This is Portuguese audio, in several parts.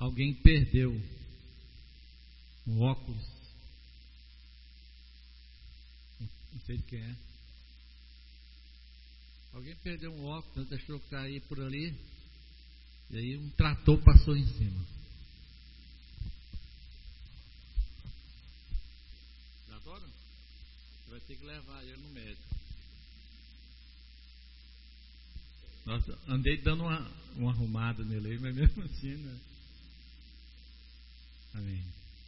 alguém perdeu um óculos, não sei de quem é. Alguém perdeu um óculos, deixou cair por ali, e aí um trator passou em cima. Agora você vai ter que levar ele no médico. Nossa, andei dando uma arrumada nele aí, mas mesmo assim, né? Amém.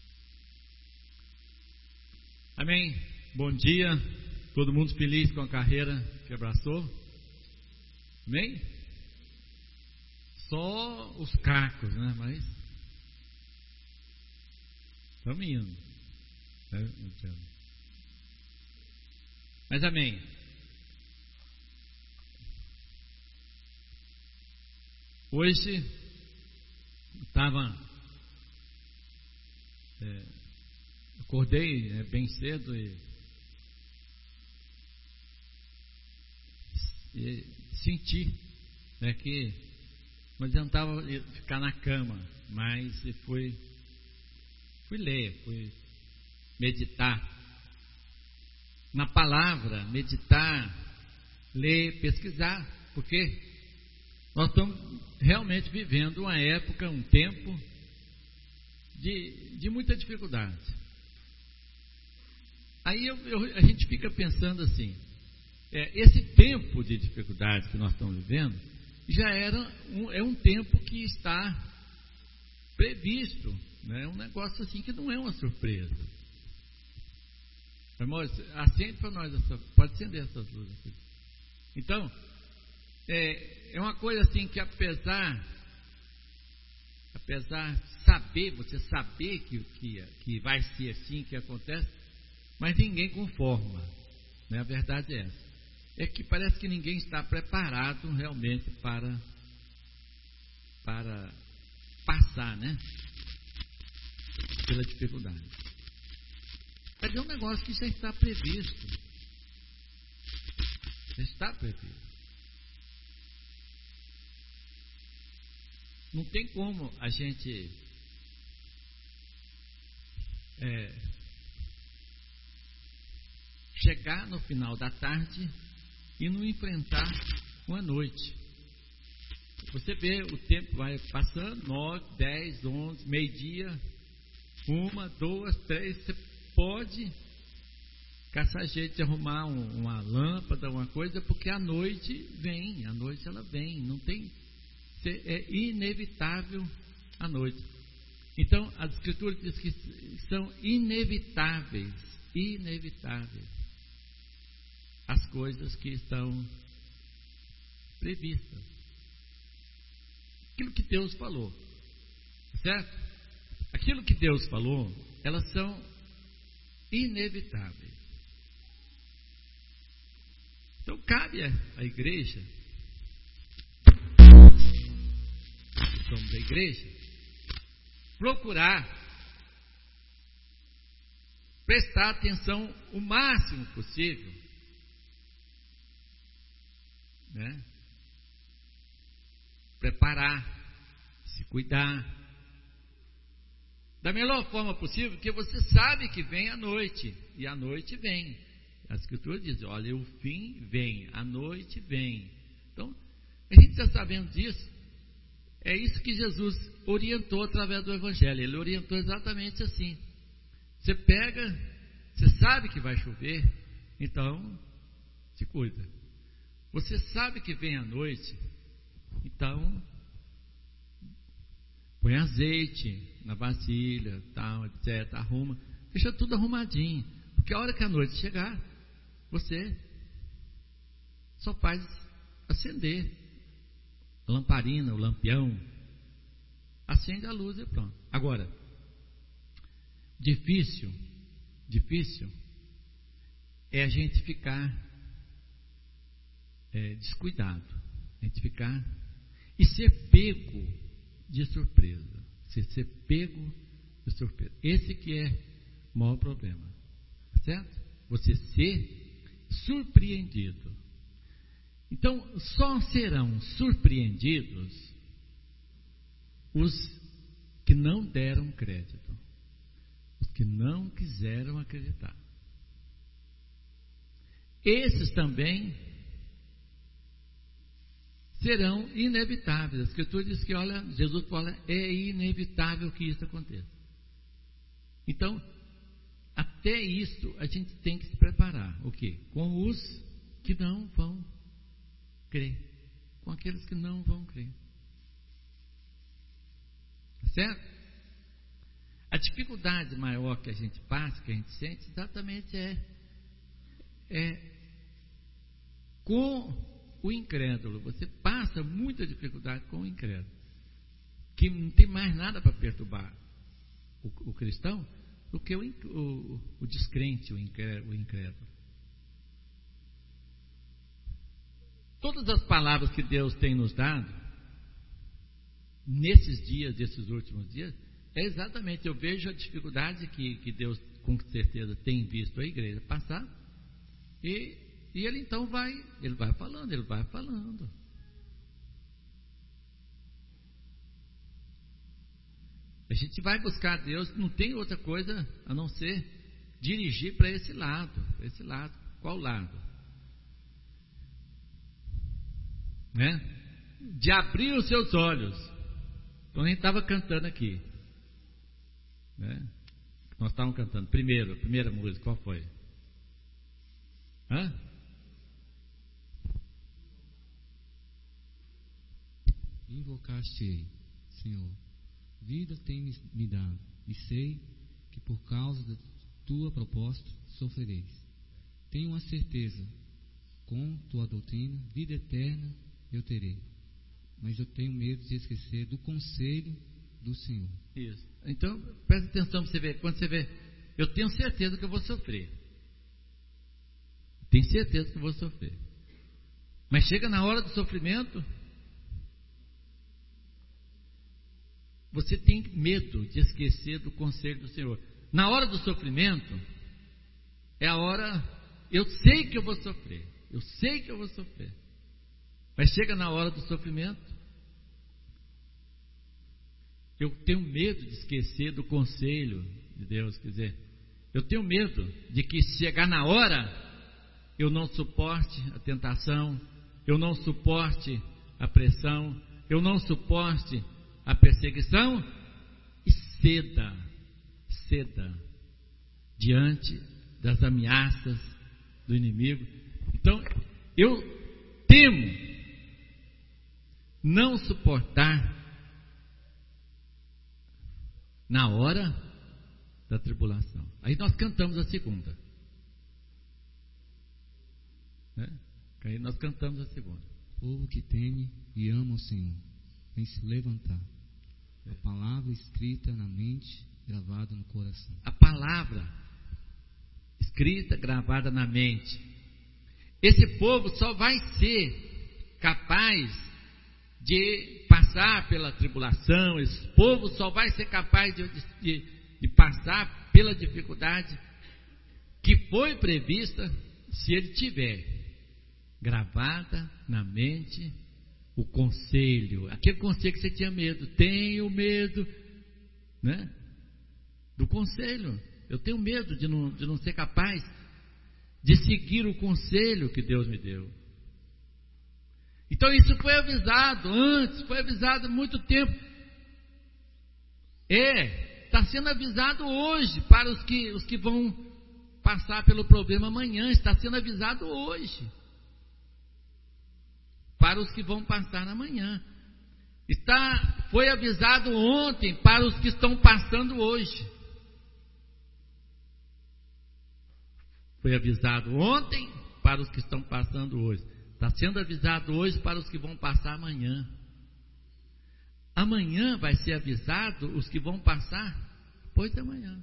Amém. Bom dia. Todo mundo feliz com a carreira que abraçou? Amém? Só os cacos, né? Mas estamos indo. Mas amém. Hoje acordei bem cedo e senti, né, que não adiantava ficar na cama, mas fui ler, fui meditar na palavra, meditar, ler, pesquisar, porque nós estamos realmente vivendo uma época, um tempo de muita dificuldade. Aí a gente fica pensando assim, esse tempo de dificuldade que nós estamos vivendo já é um tempo que está previsto, né? Um negócio assim que não é uma surpresa. Irmãos, acende para nós, pode acender essas luzes aqui. Então, é uma coisa assim que apesar de você saber que vai ser assim, que acontece, mas ninguém conforma, né? A verdade é essa. É que parece que ninguém está preparado realmente para passar, né, pela dificuldade. Mas é um negócio que já está previsto. Já está previsto. Não tem como a gente chegar no final da tarde e não enfrentar uma noite. Você vê, o tempo vai passando, 9, 10, 11, meio-dia, 1, 2, 3, você pode caçar jeito de arrumar uma lâmpada, uma coisa, porque a noite ela vem, não tem, é inevitável a noite. Então, as escrituras dizem que são inevitáveis as coisas que estão previstas. Aquilo que Deus falou, certo? Aquilo que Deus falou, elas são inevitáveis. Então cabe à igreja, que somos da igreja, procurar prestar atenção o máximo possível, né? Preparar, se cuidar da melhor forma possível, porque você sabe que vem a noite, e a noite vem. A escritura diz, olha, o fim vem, a noite vem. Então, a gente está sabendo disso. É isso que Jesus orientou através do Evangelho. Ele orientou exatamente assim. Você sabe que vai chover, então se cuida. Você sabe que vem a noite, então põe azeite na vasilha, tal, etc, arruma, deixa tudo arrumadinho, porque a hora que a noite chegar, você só faz acender a lamparina, o lampião, acende a luz e pronto. Agora, difícil é a gente ficar descuidado, a gente ficar e ser pego de surpresa. Ser pego de surpresa. Esse que é o maior problema, certo? Você ser surpreendido. Então, só serão surpreendidos os que não deram crédito, os que não quiseram acreditar. Esses também serão inevitáveis. A Escritura diz que, olha, Jesus fala, é inevitável que isso aconteça. Então, até isso a gente tem que se preparar. O quê? Com os que não vão crer. Com aqueles que não vão crer. Certo? A dificuldade maior que a gente passa, que a gente sente, exatamente é com o incrédulo. Você passa muita dificuldade com o incrédulo, que não tem mais nada para perturbar o cristão do que o descrente, o incrédulo. Todas as palavras que Deus tem nos dado nesses dias, desses últimos dias, é exatamente, eu vejo a dificuldade que Deus com certeza tem visto a igreja passar, e ele então vai falando. A gente vai buscar Deus, não tem outra coisa a não ser dirigir para esse lado. Qual lado? Né? De abrir os seus olhos. Então a gente estava cantando aqui, né? Nós estávamos cantando a primeira música, qual foi? Invocar-te-ei, Senhor, vida tem me dado, e sei que por causa da tua proposta sofrereis. Tenho a certeza, com tua doutrina, vida eterna eu terei. Mas eu tenho medo de esquecer do conselho do Senhor. Isso. Então, presta atenção para você ver. Quando você vê, eu tenho certeza que eu vou sofrer. Tenho certeza que eu vou sofrer. Mas chega na hora do sofrimento, você tem medo de esquecer do conselho do Senhor. Na hora do sofrimento, é a hora, eu sei que eu vou sofrer. Mas chega na hora do sofrimento, eu tenho medo de esquecer do conselho de Deus. Quer dizer, eu tenho medo de que chegar na hora, eu não suporte a tentação, eu não suporte a pressão, eu não suporte a perseguição e ceda diante das ameaças do inimigo. Então, eu temo não suportar na hora da tribulação. Aí nós cantamos a segunda, né? Aí nós cantamos a segunda. Povo que teme e ama o Senhor, vem se levantar. A palavra escrita na mente, gravada no coração. A palavra escrita, gravada na mente. Esse povo só vai ser capaz de passar pela tribulação, esse povo só vai ser capaz de passar pela dificuldade que foi prevista se ele tiver gravada na mente o conselho, aquele conselho que você tinha medo. Tenho medo, né? Do conselho. Eu tenho medo de não ser capaz de seguir o conselho que Deus me deu. Então isso foi avisado antes, foi avisado há muito tempo. Está sendo avisado hoje para os que vão passar pelo problema amanhã. Está sendo avisado hoje para os que vão passar amanhã. Foi avisado ontem para os que estão passando hoje. Foi avisado ontem para os que estão passando hoje. Está sendo avisado hoje para os que vão passar amanhã. Amanhã vai ser avisado os que vão passar depois de amanhã.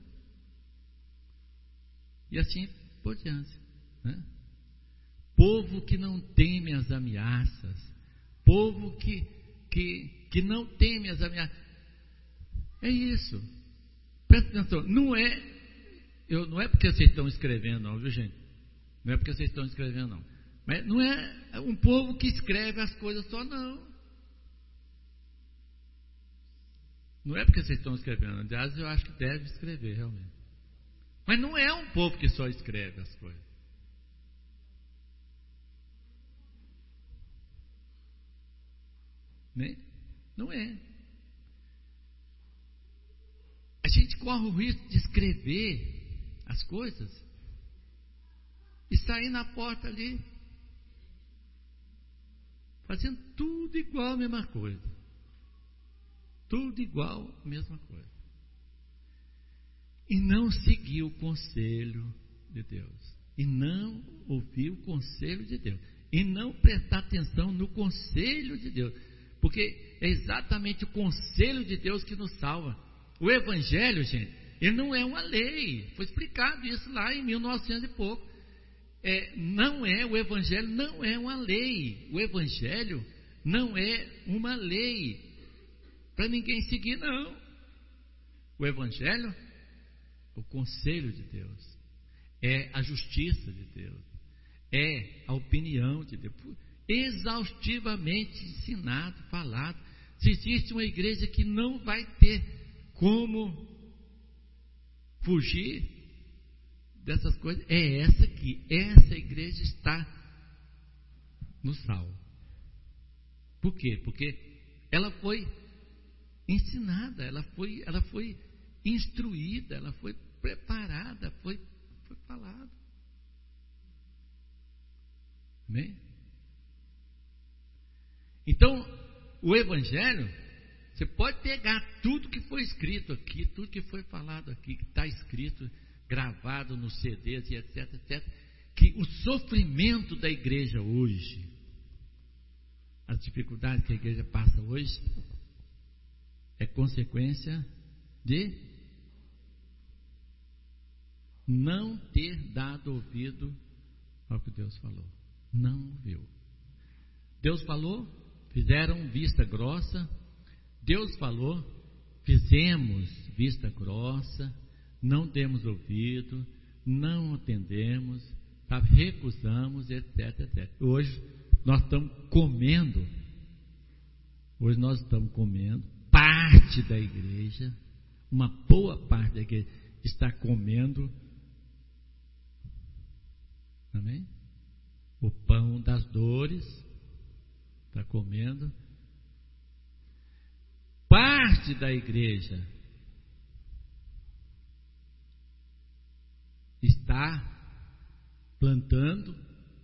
E assim por diante, né? Povo que não teme as ameaças. Povo que não teme as ameaças. É isso. Presta atenção. Não é porque vocês estão escrevendo, não, viu, gente? Não é porque vocês estão escrevendo, não. Mas não é um povo que escreve as coisas só, não. Não é porque vocês estão escrevendo, aliás, eu acho que deve escrever realmente. Mas não é um povo que só escreve as coisas. Né? Não é. A gente corre o risco de escrever as coisas e sair na porta ali fazendo tudo igual a mesma coisa. Tudo igual a mesma coisa. E não seguir o conselho de Deus. E não ouvir o conselho de Deus. E não prestar atenção no conselho de Deus. Porque é exatamente o conselho de Deus que nos salva. O Evangelho, gente, ele não é uma lei. Foi explicado isso lá em 1900 e pouco. O Evangelho não é uma lei. O Evangelho não é uma lei para ninguém seguir, não. O Evangelho é o conselho de Deus, é a justiça de Deus, é a opinião de Deus, exaustivamente ensinado, falado. Se existe uma igreja que não vai ter como fugir dessas coisas, é essa aqui. Essa igreja está no sal. Por quê? Porque ela foi ensinada, ela foi instruída, ela foi preparada, foi falado. Amém? Então, o Evangelho, você pode pegar tudo que foi escrito aqui, tudo que foi falado aqui, que está escrito, gravado nos CDs e etc, etc, que o sofrimento da igreja hoje, as dificuldades que a igreja passa hoje, é consequência de não ter dado ouvido ao que Deus falou. Não ouviu. Deus falou, fizeram vista grossa. Deus falou, fizemos vista grossa, não demos ouvido, não atendemos, recusamos, etc, etc. Hoje nós estamos comendo, parte da igreja, uma boa parte da igreja está comendo, amém? O pão das dores, está comendo. Parte da igreja está plantando,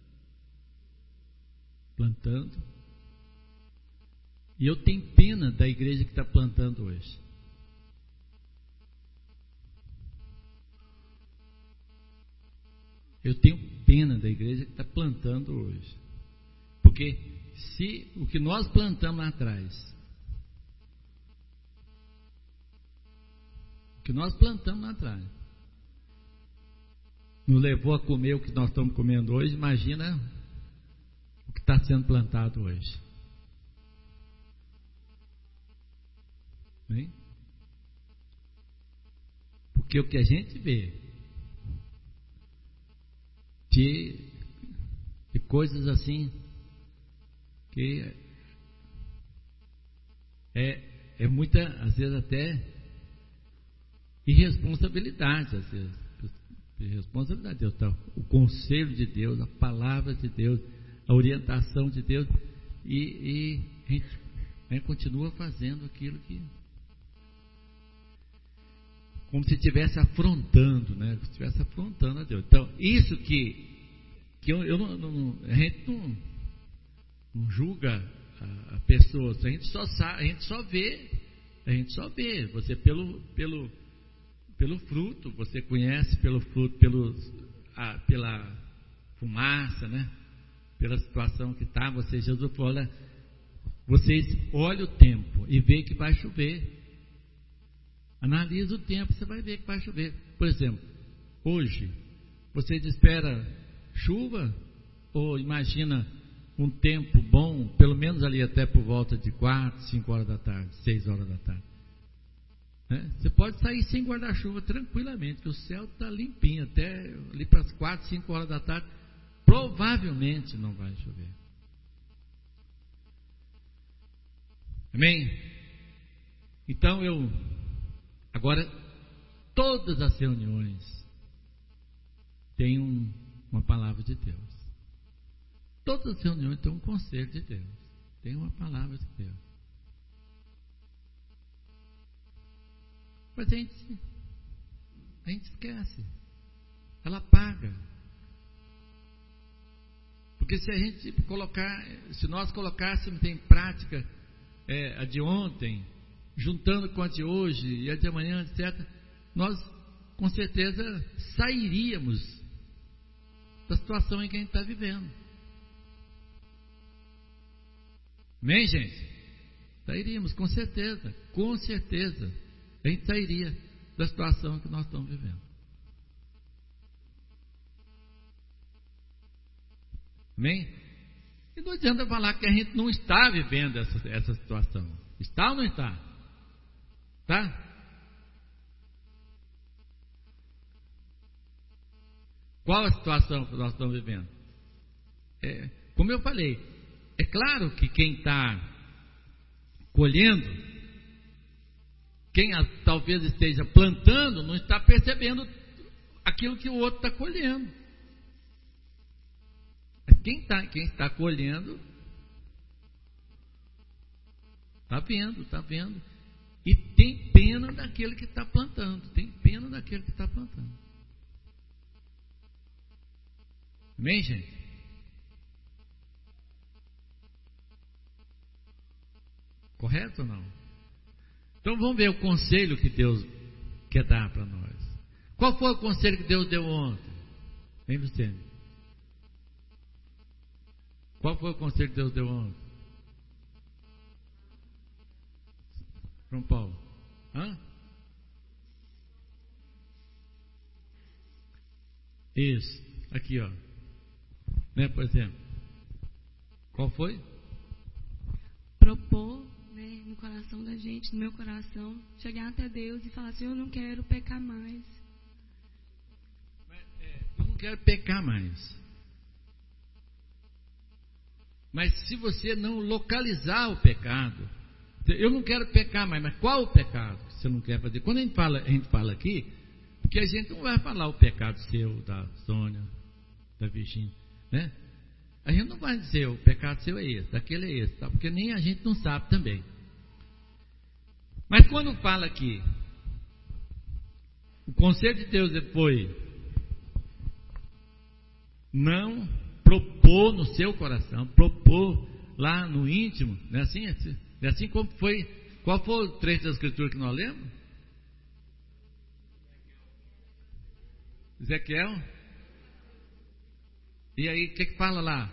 e eu tenho pena da igreja que está plantando hoje. Eu tenho pena da igreja que está plantando hoje, porque se o que nós plantamos lá atrás, nos levou a comer o que nós estamos comendo hoje, imagina o que está sendo plantado hoje. Bem? Porque o que a gente vê de coisas assim que é muita, às vezes até irresponsabilidade, às vezes irresponsabilidade de Deus, tá? O conselho de Deus, a palavra de Deus, a orientação de Deus, e a gente continua fazendo aquilo que, como se estivesse afrontando, né? Se estivesse afrontando a Deus. Então, isso que a gente não julga a pessoa, a gente só vê, você pelo fruto, você conhece pelo fruto, pela fumaça, né? Pela situação que está, Jesus falou, olha, vocês olham o tempo e vê que vai chover. Analisa o tempo, você vai ver que vai chover. Por exemplo, hoje, vocês esperam chuva ou imagina um tempo bom, pelo menos ali até por volta de 4, 5 horas da tarde, 6 horas da tarde. Você pode sair sem guarda-chuva tranquilamente, que o céu está limpinho, até ali para as 4, 5 horas da tarde, provavelmente não vai chover. Amém? Então agora, todas as reuniões têm uma palavra de Deus. Todas as reuniões têm um conselho de Deus. Tem uma palavra de Deus. Mas a gente esquece. Ela apaga. Porque se nós colocássemos em prática a de ontem, juntando com a de hoje e a de amanhã, etc., nós com certeza sairíamos da situação em que a gente está vivendo. Amém, gente? Sairíamos, com certeza. A gente sairia da situação que nós estamos vivendo. Amém? E não adianta falar que a gente não está vivendo essa situação. Está ou não está? Tá? Qual a situação que nós estamos vivendo? Como eu falei, é claro que quem está colhendo, quem talvez esteja plantando, não está percebendo aquilo que o outro está colhendo. Quem está colhendo está vendo. E tem pena daquele que está plantando. Amém, gente? Correto ou não? Então vamos ver o conselho que Deus quer dar para nós. Qual foi o conselho que Deus deu ontem? Vem, Vicente. Qual foi o conselho que Deus deu ontem? João Paulo. Isso. Aqui, ó. Né, por exemplo. Qual foi? Propor, né, no coração da gente, no meu coração, chegar até Deus e falar assim: eu não quero pecar mais. Eu não quero pecar mais. Mas se você não localizar o pecado, eu não quero pecar mais, mas qual o pecado que você não quer fazer? Quando a gente fala aqui, porque a gente não vai falar o pecado seu, da Sônia, da Virgínia, né? A gente não vai dizer o pecado seu é esse, daquele é esse, tá? Porque nem a gente não sabe também. Mas quando fala aqui, o conselho de Deus foi não propor no seu coração, propor lá no íntimo, não é assim? É assim como foi. Qual foi o trecho da Escritura que nós lemos? Ezequiel? E aí, o que fala lá?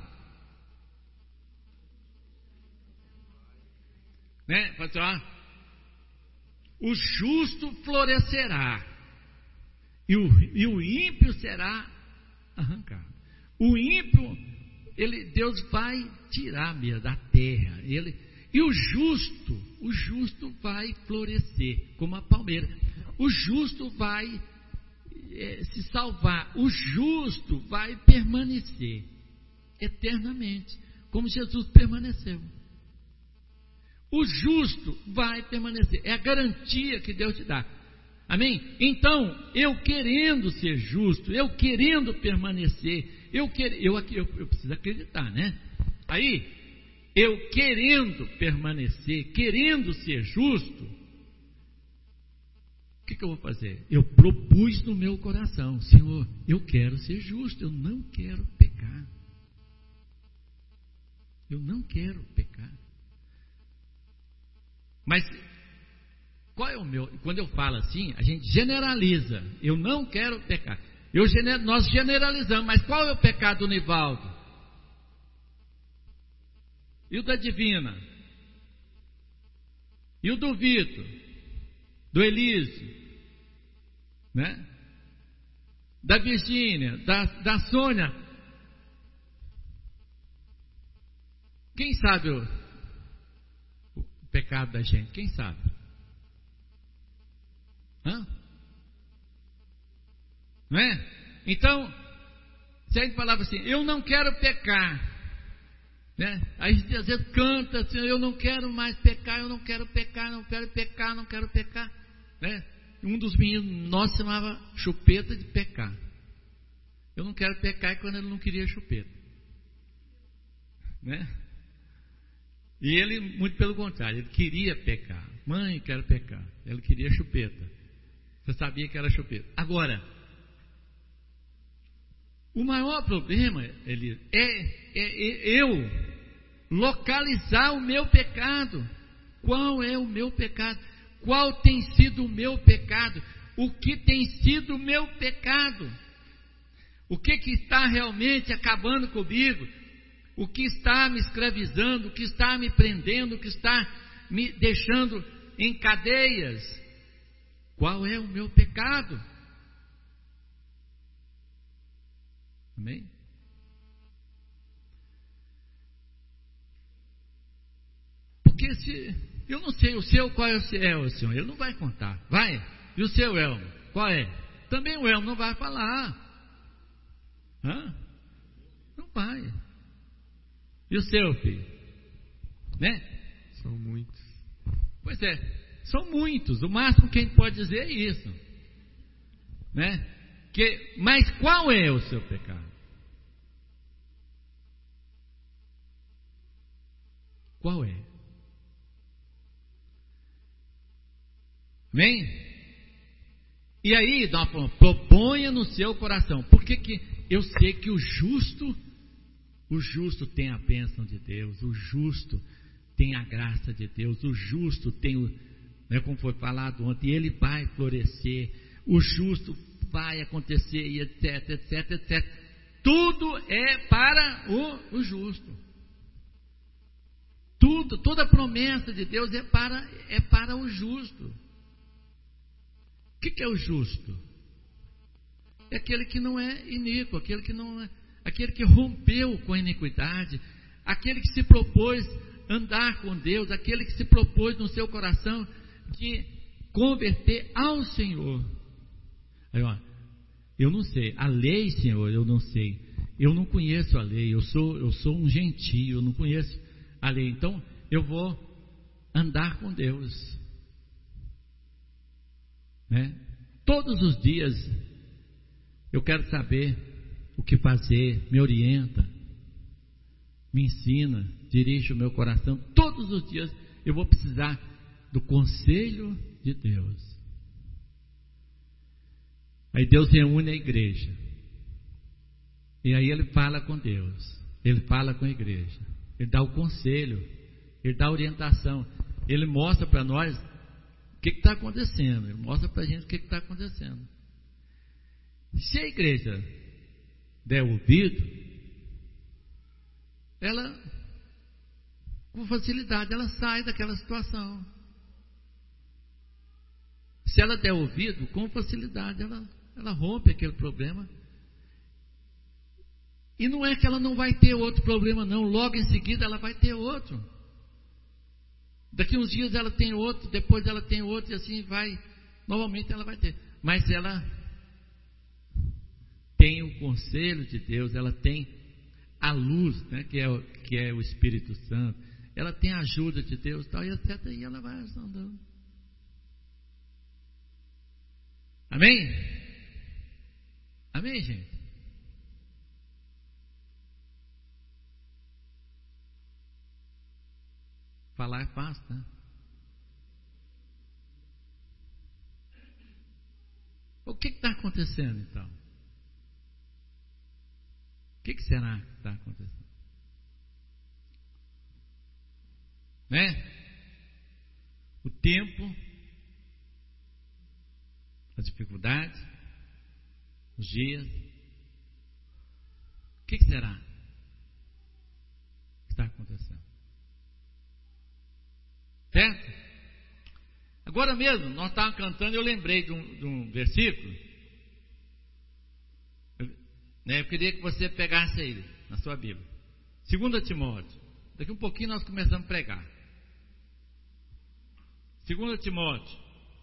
Né? Fala assim, ó, o justo florescerá e o ímpio será arrancado. O ímpio, Deus vai tirar mesmo da terra. E o justo vai florescer como a palmeira. O justo vai se salvar. O justo vai permanecer eternamente, como Jesus permaneceu. O justo vai permanecer. É a garantia que Deus te dá. Amém? Então, eu querendo ser justo, eu querendo permanecer, eu preciso acreditar, né? Aí, eu querendo permanecer, querendo ser justo, o que eu vou fazer? Eu propus no meu coração: Senhor, eu quero ser justo, eu não quero pecar. Eu não quero pecar. Mas qual é o meu? Quando eu falo assim, a gente generaliza. Eu não quero pecar. Nós generalizamos, mas qual é o pecado do Nivaldo? E o da Divina? E o do Vitor? Do Elísio? Né? Da Virgínia? Da Sônia? Quem sabe o pecado da gente? Quem sabe? Não é? Então, se a gente falava assim: eu não quero pecar, né? Aí às vezes canta assim, eu não quero mais pecar, eu não quero pecar, não quero pecar, não quero pecar, né? Um dos meninos nós chamava chupeta de pecar. Eu não quero pecar, é quando ele não queria chupeta, né? E ele, muito pelo contrário, ele queria pecar. Mãe, quero pecar. Ele queria chupeta. Você sabia que era chupeta. Agora, o maior problema, ele é eu localizar o meu pecado. Qual é o meu pecado? Qual tem sido o meu pecado? O que tem sido o meu pecado? O que está realmente acabando comigo? O que está me escravizando? O que está me prendendo? O que está me deixando em cadeias? Qual é o meu pecado? Amém? Porque se eu não sei o seu, qual é o senhor? Ele não vai contar. Vai? E o seu Elmo? Qual é? Também o Elmo não vai falar. Hã? Não vai. E o seu, filho? Né? São muitos. Pois é, são muitos. O máximo que a gente pode dizer é isso, né? Mas qual é o seu pecado? Qual é? Amém? E aí, nós falamos, proponha no seu coração. Por que eu sei que o justo tem a bênção de Deus, o justo tem a graça de Deus, o justo tem como foi falado ontem, ele vai florescer, o justo vai acontecer, e etc, etc, etc. Tudo é para o justo. Toda a promessa de Deus é para o justo. O que é o justo? É aquele que não é iníquo, aquele que rompeu com a iniquidade, aquele que se propôs andar com Deus, aquele que se propôs no seu coração de converter ao Senhor. Aí, eu não sei, a lei, Senhor, eu não sei, eu não conheço a lei, eu sou um gentio, eu não conheço a lei, então eu vou andar com Deus, né? Todos os dias eu quero saber o que fazer, me orienta, me ensina, dirige o meu coração. Todos os dias eu vou precisar do conselho de Deus. Aí Deus reúne a igreja, e aí Ele fala com Deus, Ele fala com a igreja, Ele dá o conselho, Ele dá a orientação, Ele mostra para nós o que está acontecendo, Ele mostra para a gente o que está acontecendo. Se a igreja der ouvido, ela, com facilidade, ela sai daquela situação. Se ela der ouvido, com facilidade, ela rompe aquele problema. E não é que ela não vai ter outro problema, não. Logo em seguida ela vai ter outro. Daqui uns dias ela tem outro, depois ela tem outro, e assim vai. Novamente ela vai ter. Mas ela tem o conselho de Deus, ela tem a luz, né, que é o Espírito Santo. Ela tem a ajuda de Deus, tal, e etc. E ela vai andando. Amém? Amém, gente? Falar é fácil, né? O que está acontecendo então? O que será que está acontecendo? Né? O tempo, as dificuldades, os dias. O que será que está acontecendo? Certo? Agora mesmo, nós estávamos cantando, eu lembrei de um versículo. Eu queria que você pegasse aí, na sua Bíblia. 2 Timóteo. Daqui um pouquinho nós começamos a pregar. 2 Timóteo.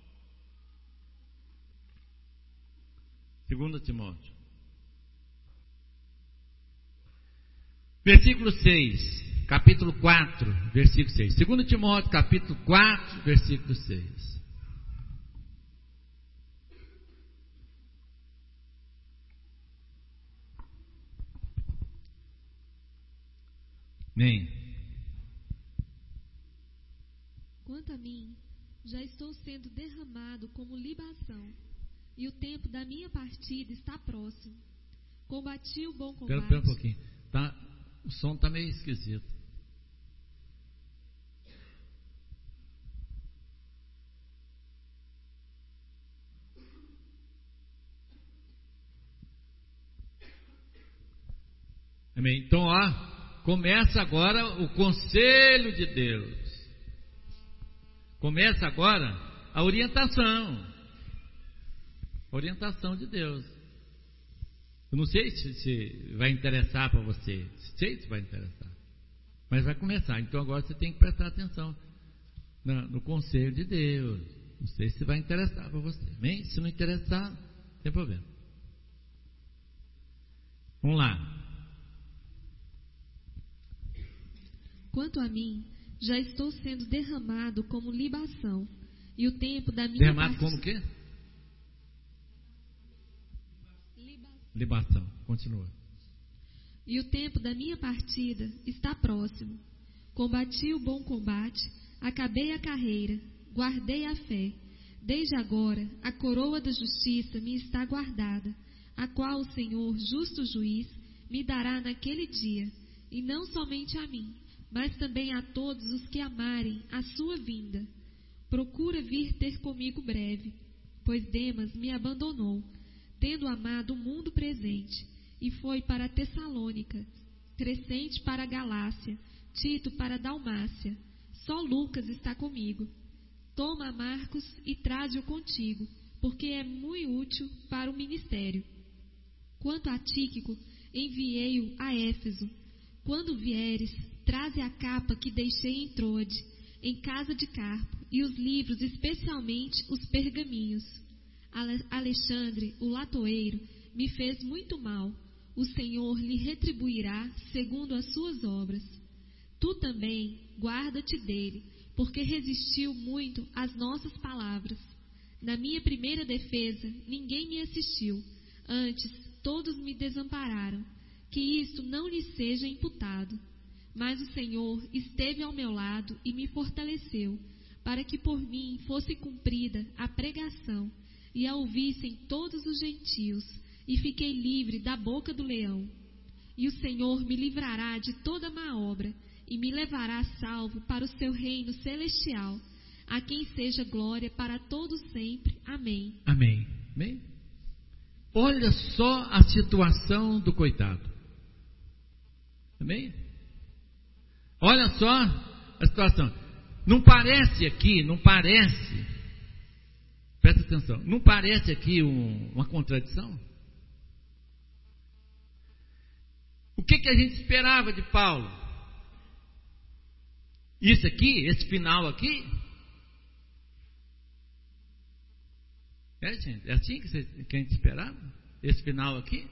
2 Timóteo. Versículo 6. capítulo 4, versículo 6. 2 Timóteo, capítulo 4, versículo 6. Amém. Quanto a mim, já estou sendo derramado como libação, e o tempo da minha partida está próximo. Combati o bom combate. Espera um pouquinho. O som está meio esquisito. Amém. Então, começa agora o conselho de Deus. Começa agora a orientação. Orientação de Deus. Eu não sei se vai interessar para você. Sei se vai interessar. Mas vai começar. Então agora você tem que prestar atenção no conselho de Deus. Não sei se vai interessar para você. Amém? Se não interessar, não tem problema. Vamos lá. Quanto a mim, já estou sendo derramado como libação, e o tempo da minha derramado como o quê? Libação. Continua. E o tempo da minha partida está próximo. Combati o bom combate, acabei a carreira, guardei a fé. Desde agora, a coroa da justiça me está guardada, a qual o Senhor, justo juiz, me dará naquele dia, e não somente a mim, mas também a todos os que amarem a sua vinda. Procura vir ter comigo breve, pois Demas me abandonou, tendo amado o mundo presente, e foi para Tessalônica, Crescente para a Galácia, Tito para a Dalmácia. Só Lucas está comigo. Toma Marcos e traze-o contigo, porque é muito útil para o ministério. Quanto a Tíquico, enviei-o a Éfeso. Quando vieres, traze a capa que deixei em Troade, em casa de Carpo, e os livros, especialmente os pergaminhos. Alexandre, o latoeiro, me fez muito mal. O Senhor lhe retribuirá segundo as suas obras. Tu também guarda-te dele, porque resistiu muito às nossas palavras. Na minha primeira defesa, ninguém me assistiu. Antes, todos me desampararam. Que isto não lhe seja imputado. Mas o Senhor esteve ao meu lado e me fortaleceu, para que por mim fosse cumprida a pregação, e a ouvissem todos os gentios, e fiquei livre da boca do leão. E o Senhor me livrará de toda má obra, e me levará salvo para o seu reino celestial, a quem seja glória para todos sempre. Amém. Amém. Amém? Olha só a situação do coitado. Amém? Olha só a situação. Não parece, presta atenção, não parece aqui uma contradição? O que a gente esperava de Paulo? Isso aqui, esse final aqui? Gente, é assim que a gente esperava? Esse final aqui?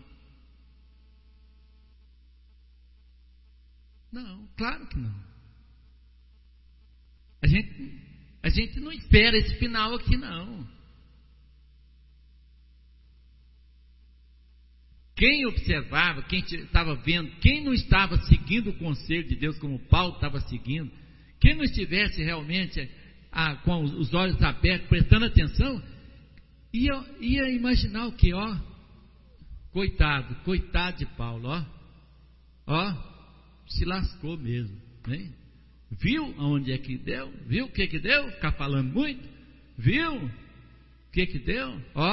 Não, claro que não. A gente não espera esse final aqui, não. Quem observava, quem estava vendo, quem não estava seguindo o conselho de Deus como Paulo estava seguindo, quem não estivesse realmente com os olhos abertos, prestando atenção, ia imaginar o que? Coitado de Paulo, se lascou mesmo, né? Viu aonde é que deu? Viu o que deu? Ficar falando muito? Viu o que deu?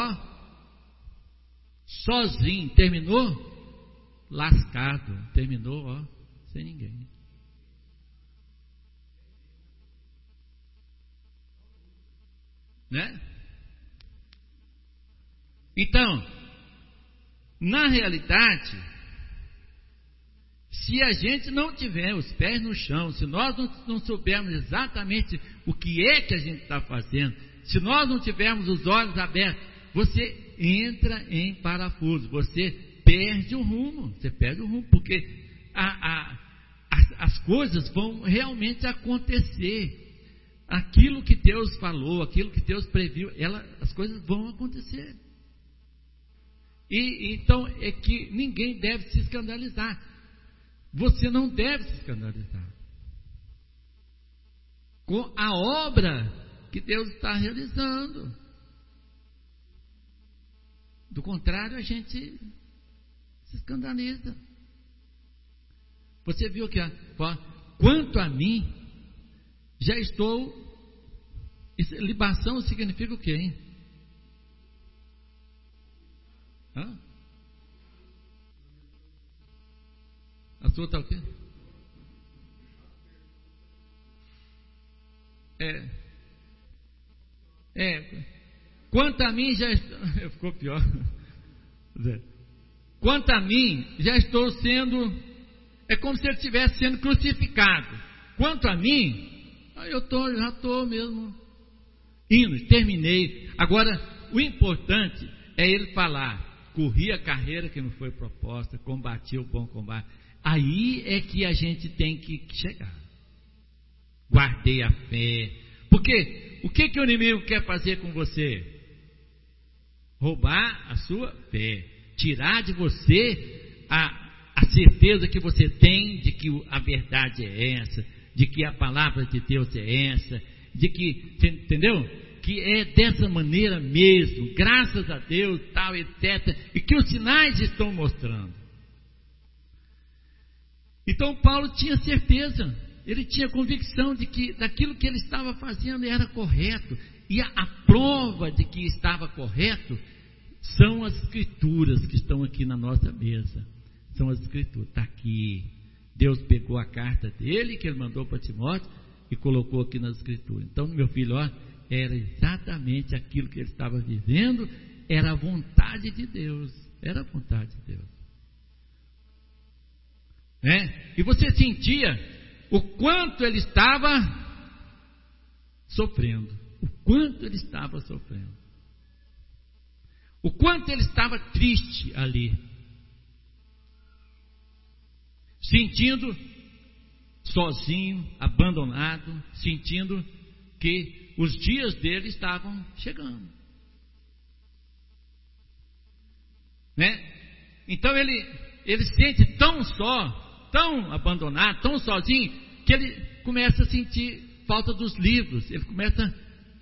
Sozinho, terminou lascado, terminou sem ninguém. Né? Então, na realidade, se a gente não tiver os pés no chão, se nós não soubermos exatamente o que é que a gente está fazendo, se nós não tivermos os olhos abertos, você entra em parafuso, você perde o rumo, porque as coisas vão realmente acontecer. Aquilo que Deus falou, aquilo que Deus previu, as coisas vão acontecer. E então é que ninguém deve se escandalizar. Você não deve se escandalizar com a obra que Deus está realizando. Do contrário, a gente se escandaliza. Você viu que, quanto a mim, já estou. Libação significa o quê, hein? A sua está o quê? Quanto a mim já estou. Ficou pior. Quanto a mim, já estou sendo. É como se ele estivesse sendo crucificado. Quanto a mim, já estou mesmo indo, terminei. Agora, o importante é ele falar: corri a carreira que não foi proposta, combati o bom combate. Aí é que a gente tem que chegar. Guardei a fé. Porque o que o inimigo quer fazer com você? Roubar a sua fé, tirar de você a certeza que você tem de que a verdade é essa, de que a palavra de Deus é essa, de que, entendeu? Que é dessa maneira mesmo, graças a Deus, tal, etc. E que os sinais estão mostrando. Então Paulo tinha certeza, ele tinha convicção de que daquilo que ele estava fazendo era correto. E a prova de que estava correto são as escrituras que estão aqui na nossa mesa. São as escrituras, está aqui. Deus pegou a carta dele, que ele mandou para Timóteo, e colocou aqui nas escrituras. Então, meu filho, era exatamente aquilo que ele estava vivendo, era a vontade de Deus. Era a vontade de Deus. E você sentia o quanto ele estava sofrendo. O quanto ele estava sofrendo. O quanto ele estava triste ali. Sentindo sozinho, abandonado, sentindo que os dias dele estavam chegando. Então ele sente tão só, tão abandonado, tão sozinho, que ele começa a sentir falta dos livros. Ele começa,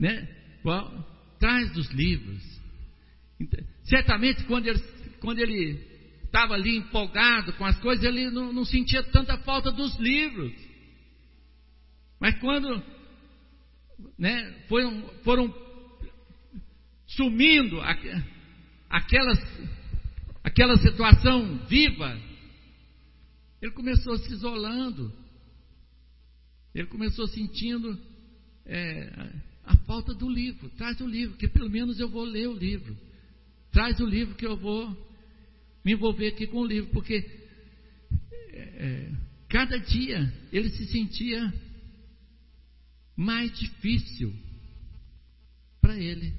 atrás dos livros. Certamente quando ele estava ali empolgado com as coisas, ele não sentia tanta falta dos livros. Mas quando foram sumindo aquela situação viva, ele começou se isolando. Ele começou sentindo a falta do livro. Traz o livro, que pelo menos eu vou ler o livro. Traz o livro que eu vou me envolver aqui com o livro, porque cada dia ele se sentia mais difícil para ele.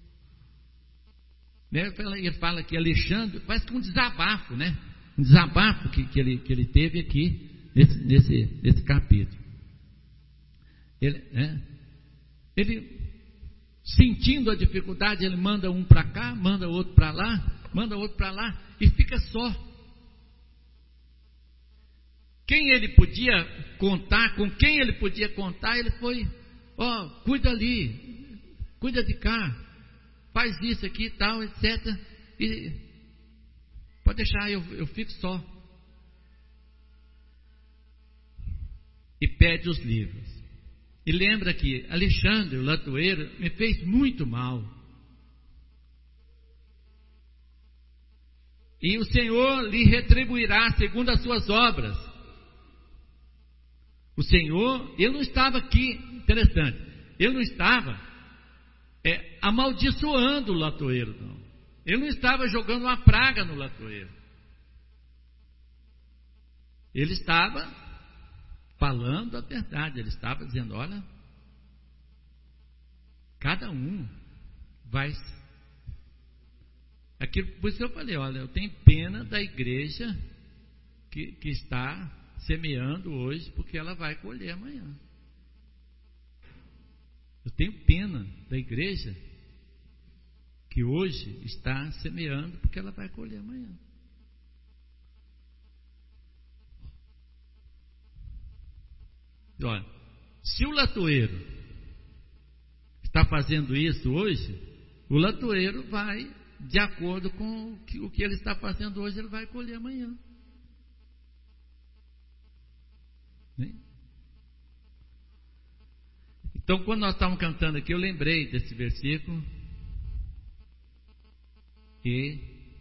Ele fala que Alexandre faz com um desabafo, um desabafo que ele teve aqui nesse capítulo. Ele sentindo a dificuldade, ele manda um para cá, manda outro para lá, e fica só. Quem ele podia contar, com quem ele podia contar, ele foi: cuida ali, cuida de cá, faz isso aqui e tal, etc. E pode deixar, eu fico só. E pede os livros. E lembra que Alexandre, o latoeiro, me fez muito mal. E o Senhor lhe retribuirá segundo as suas obras. O Senhor, ele não estava aqui, interessante, ele não estava amaldiçoando o latoeiro, não. Ele não estava jogando uma praga no latoeiro. Ele estava falando a verdade. Ele estava dizendo: olha, cada um vai. Aqui, por isso eu falei: olha, eu tenho pena da igreja que está semeando hoje porque ela vai colher amanhã. Eu tenho pena da igreja que hoje está semeando porque ela vai colher amanhã. Olha, se o latoeiro está fazendo isso hoje, o latoeiro vai, de acordo com o que ele está fazendo hoje, ele vai colher amanhã. Né? Então, quando nós estávamos cantando aqui, eu lembrei desse versículo e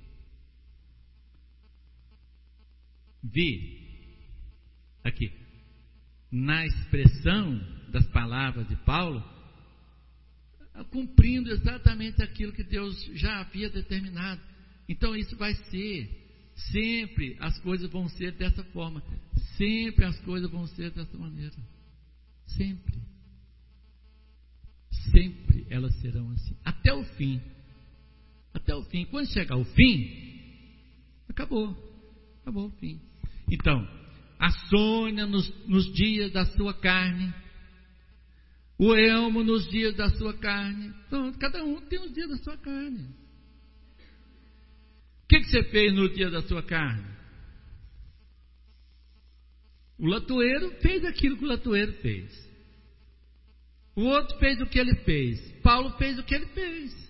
vi aqui, na expressão das palavras de Paulo, cumprindo exatamente aquilo que Deus já havia determinado. Então isso vai ser, sempre as coisas vão ser dessa forma, sempre as coisas vão ser dessa maneira, sempre elas serão assim, até o fim. Quando chegar o fim, acabou o fim. Então, a Sônia nos dias da sua carne, o Elmo nos dias da sua carne. Então, cada um tem os dias da sua carne. O que você fez no dia da sua carne? O latoeiro fez aquilo que o latoeiro fez. O outro fez o que ele fez. Paulo fez o que ele fez.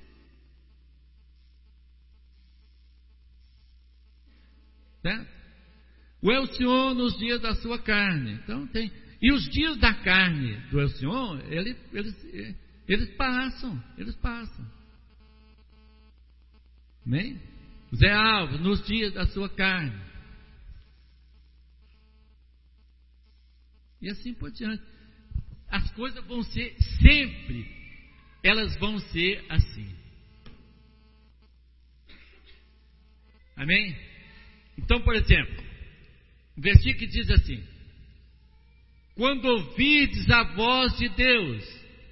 Certo? O Elcion nos dias da sua carne. Então tem. E os dias da carne do Elcion, eles passam. Amém? Zé Alves, nos dias da sua carne. E assim por diante. As coisas vão ser sempre, elas vão ser assim. Amém? Então, por exemplo, o versículo diz assim: quando ouvides a voz de Deus,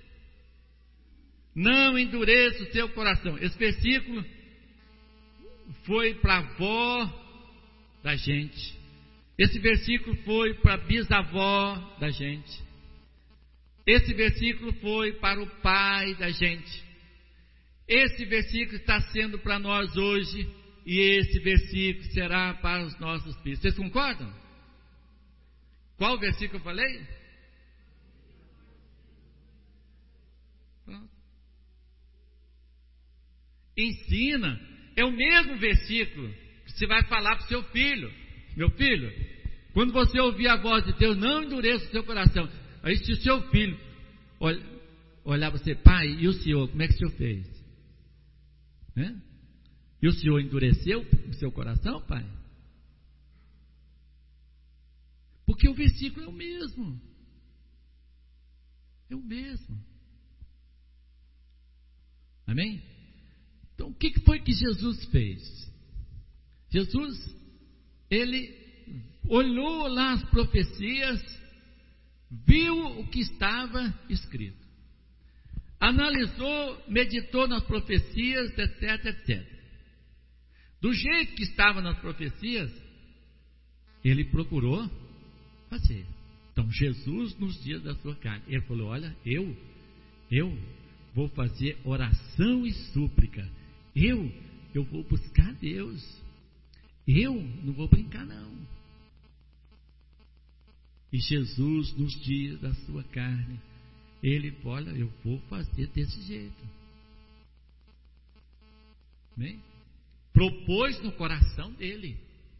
não endureça o seu coração. Esse versículo foi para a avó da gente. Esse versículo foi para a bisavó da gente. Esse versículo foi para o pai da gente. Esse versículo está sendo para nós hoje. E esse versículo será para os nossos filhos. Vocês concordam? Qual versículo eu falei? Pronto. Ensina. É o mesmo versículo que você vai falar para o seu filho. Meu filho, quando você ouvir a voz de Deus, não endureça o seu coração. Aí se o seu filho olhar para você: pai, e o senhor, como é que o senhor fez? E o senhor endureceu o seu coração, pai? Porque o versículo é o mesmo. É o mesmo. Amém? Então, o que foi que Jesus fez? Jesus, ele olhou lá as profecias, viu o que estava escrito, analisou, meditou nas profecias, etc, etc. Do jeito que estava nas profecias, ele procurou fazer. Então, Jesus nos dias da sua carne, ele falou: olha, eu vou fazer oração e súplica. Eu vou buscar Deus. Eu não vou brincar, não. E Jesus, nos dias da sua carne, ele, olha, eu vou fazer desse jeito. Amém? Propôs no coração dele.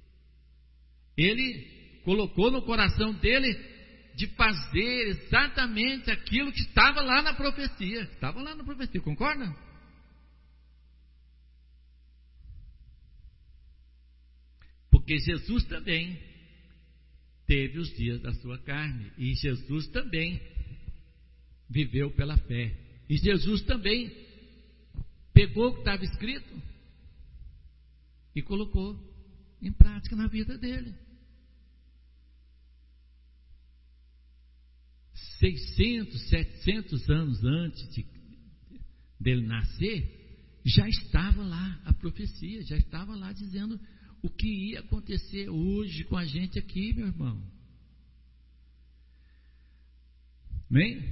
Ele colocou no coração dele de fazer exatamente aquilo que estava lá na profecia. Estava lá na profecia, concorda? Porque Jesus também teve os dias da sua carne. E Jesus também viveu pela fé. E Jesus também pegou o que estava escrito e colocou em prática na vida dele. 600, 700 anos antes dele nascer, já estava lá a profecia, já estava lá dizendo o que ia acontecer hoje com a gente aqui, meu irmão. Amém?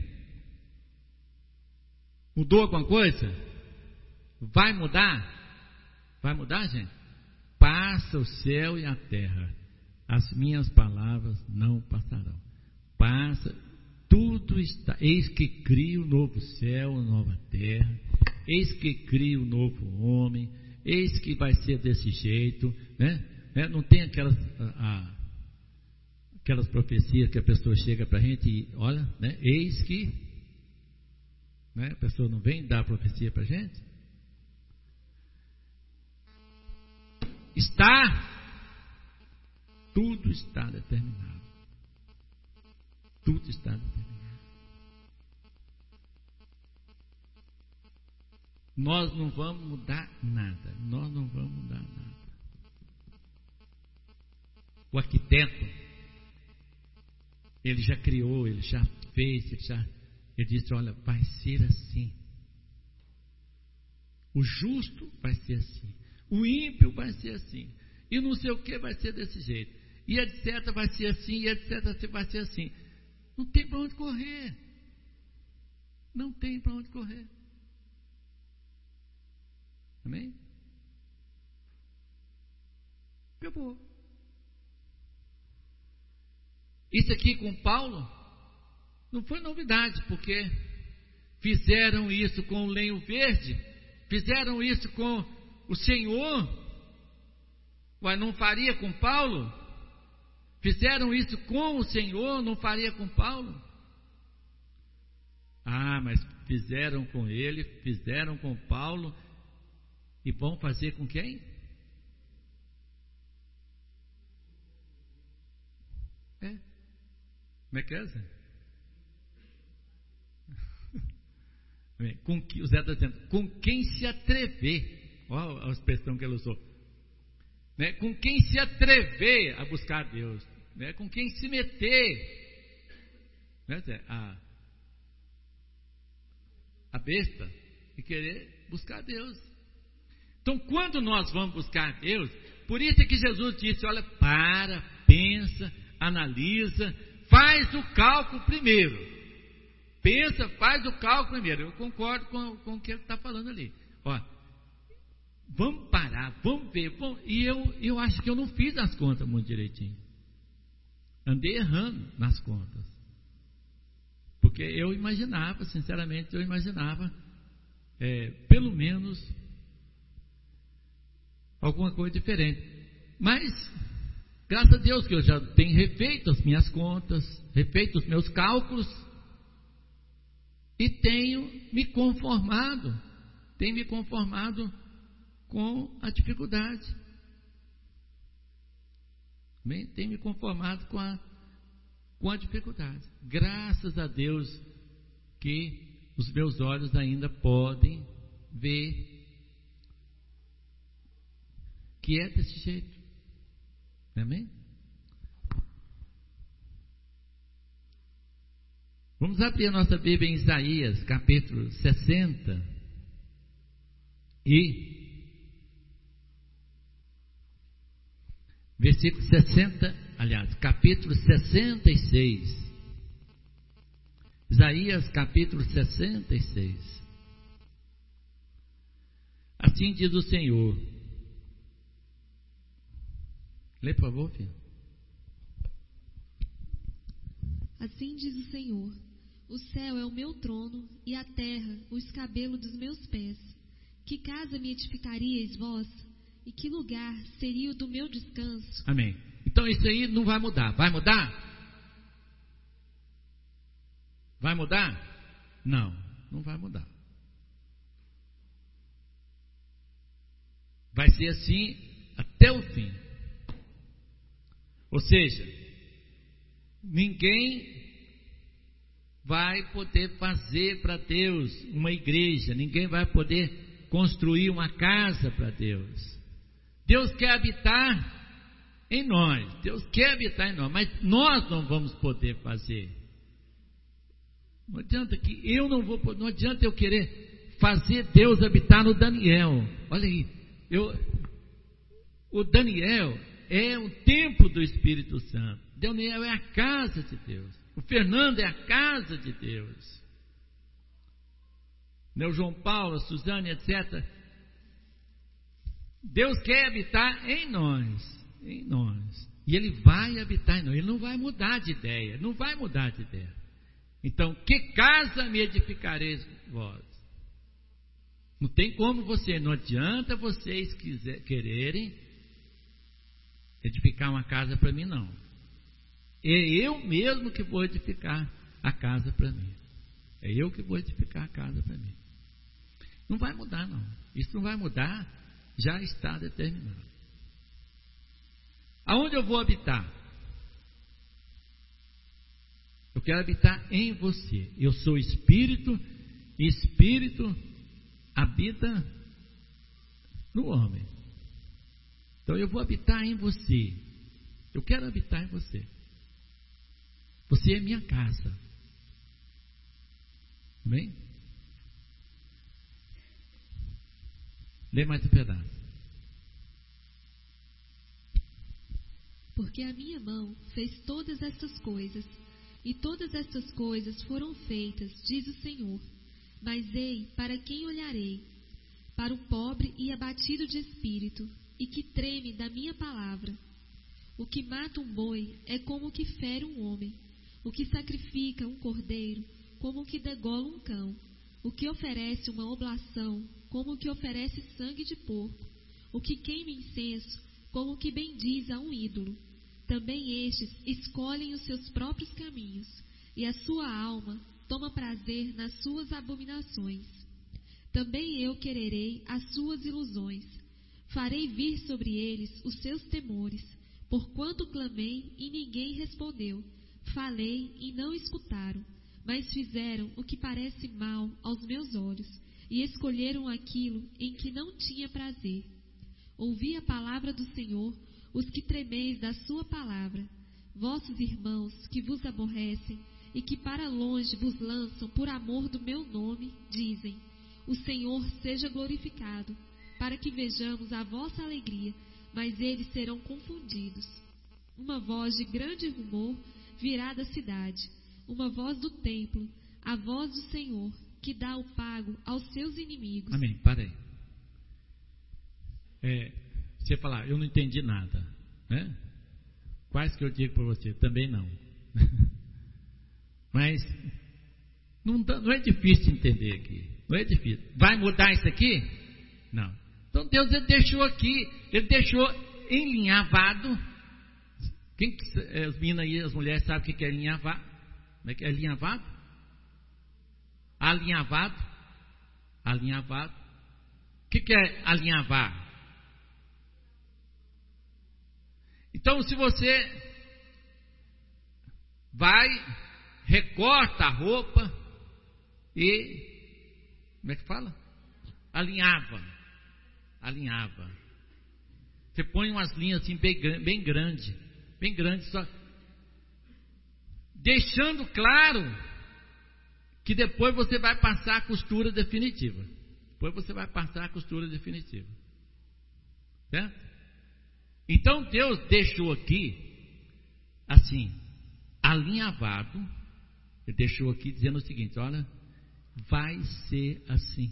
Mudou alguma coisa? Vai mudar? Vai mudar, gente? Passa o céu e a terra, as minhas palavras não passarão. Passa, tudo está. Eis que crio o novo céu, a nova terra. Eis que crio o novo homem. Eis que vai ser desse jeito, né? Não tem aquelas profecias que a pessoa chega para a gente e olha, né? Eis que, né? A pessoa não vem dar a profecia para a gente. Tudo está determinado. Tudo está determinado. Nós não vamos mudar nada. Nós não vamos mudar nada. O arquiteto, ele já criou, ele já fez, ele disse, olha, vai ser assim. O justo vai ser assim. O ímpio vai ser assim. E não sei o que vai ser desse jeito. E etc vai ser assim, e etc vai ser assim. Não tem para onde correr. Não tem para onde correr. Amém? Acabou. Isso aqui com Paulo não foi novidade, porque fizeram isso com o lenho verde, fizeram isso com o Senhor. Ué, não faria com Paulo? Fizeram isso com o Senhor, não faria com Paulo? Ah, mas fizeram com ele, fizeram com Paulo, e vão fazer com quem? Como é que é, Zé? O Zé está dizendo, com quem se atrever, olha a expressão que ele usou, né? Com quem se atrever a buscar Deus, né? Com quem se meter, né, Zé? A besta e querer buscar Deus. Então, quando nós vamos buscar Deus, por isso é que Jesus disse, olha, pensa, analisa, faz o cálculo primeiro. Pensa, faz o cálculo primeiro. Eu concordo com o que ele está falando ali. Ó, vamos parar, vamos ver. E eu acho que eu não fiz as contas muito direitinho. Andei errando nas contas. Porque eu imaginava, sinceramente, pelo menos alguma coisa diferente. Mas, graças a Deus que eu já tenho refeito as minhas contas, refeito os meus cálculos, e tenho me conformado com a dificuldade. Bem, tenho me conformado com a dificuldade. Graças a Deus que os meus olhos ainda podem ver que é desse jeito. Amém? Vamos abrir a nossa Bíblia em Isaías, capítulo 60 e versículo 60, aliás, capítulo 66. Isaías, capítulo 66. Assim diz o Senhor. Lê, por favor, filho. Assim diz o Senhor: o céu é o meu trono e a terra o escabelo dos meus pés. Que casa me edificaríeis vós? E que lugar seria o do meu descanso? Amém. Então isso aí não vai mudar. Vai mudar? Vai mudar? Não, não vai mudar. Vai ser assim até o fim. Ou seja, ninguém vai poder fazer para Deus uma igreja, ninguém vai poder construir uma casa para Deus. Deus quer habitar em nós, mas nós não vamos poder fazer. Não adianta eu querer fazer Deus habitar no Daniel. Olha aí, o Daniel é o templo do Espírito Santo. Daniel é a casa de Deus. O Fernando é a casa de Deus. O João Paulo, a Suzane, etc. Deus quer habitar em nós. Em nós. E Ele vai habitar em nós. Ele não vai mudar de ideia. Não vai mudar de ideia. Então, que casa me edificareis vós? Não tem como não adianta vocês quererem edificar uma casa para mim, não. É eu mesmo que vou edificar a casa para mim. É eu que vou edificar a casa para mim. Não vai mudar, não. Isso não vai mudar, já está determinado. Aonde eu vou habitar? Eu quero habitar em você. Eu sou espírito, e espírito habita no homem. Então eu vou habitar em você. Eu quero habitar em você. Você é minha casa. Amém? Lê mais um pedaço. Porque a minha mão fez todas estas coisas, e todas estas coisas foram feitas, diz o Senhor. Mas ei, para quem olharei? Para o pobre e abatido de espírito, e que treme da minha palavra. O que mata um boi é como o que fere um homem. O que sacrifica um cordeiro, como o que degola um cão. O que oferece uma oblação, como o que oferece sangue de porco. O que queima incenso, como o que bendiz a um ídolo. Também estes escolhem os seus próprios caminhos, e a sua alma toma prazer nas suas abominações. Também eu quererei as suas ilusões. Farei vir sobre eles os seus temores, porquanto clamei e ninguém respondeu. Falei e não escutaram, mas fizeram o que parece mal aos meus olhos, e escolheram aquilo em que não tinha prazer. Ouvi a palavra do Senhor, os que tremeis da sua palavra, vossos irmãos que vos aborrecem e que para longe vos lançam por amor do meu nome, dizem: o Senhor seja glorificado, para que vejamos a vossa alegria, mas eles serão confundidos. Uma voz de grande rumor virá da cidade, uma voz do templo, a voz do Senhor, que dá o pago aos seus inimigos. Amém, para aí. Você falar, eu não entendi nada, né? Quais que eu digo para você? Também não. Mas não é difícil entender aqui. Não é difícil. Vai mudar isso aqui? Não. Então Deus ele deixou aqui, ele deixou enlinhavado. As meninas e as mulheres sabem o que é alinhavado? Como é que é alinhavado? Alinhavado. Alinhavado. O que é alinhavar? Então, se você vai, recorta a roupa e, como é que fala? Alinhava. Você põe umas linhas assim bem grande, só deixando claro que depois você vai passar a costura definitiva. Certo? Então Deus deixou aqui assim, alinhavado. Ele deixou aqui dizendo o seguinte: olha, vai ser assim.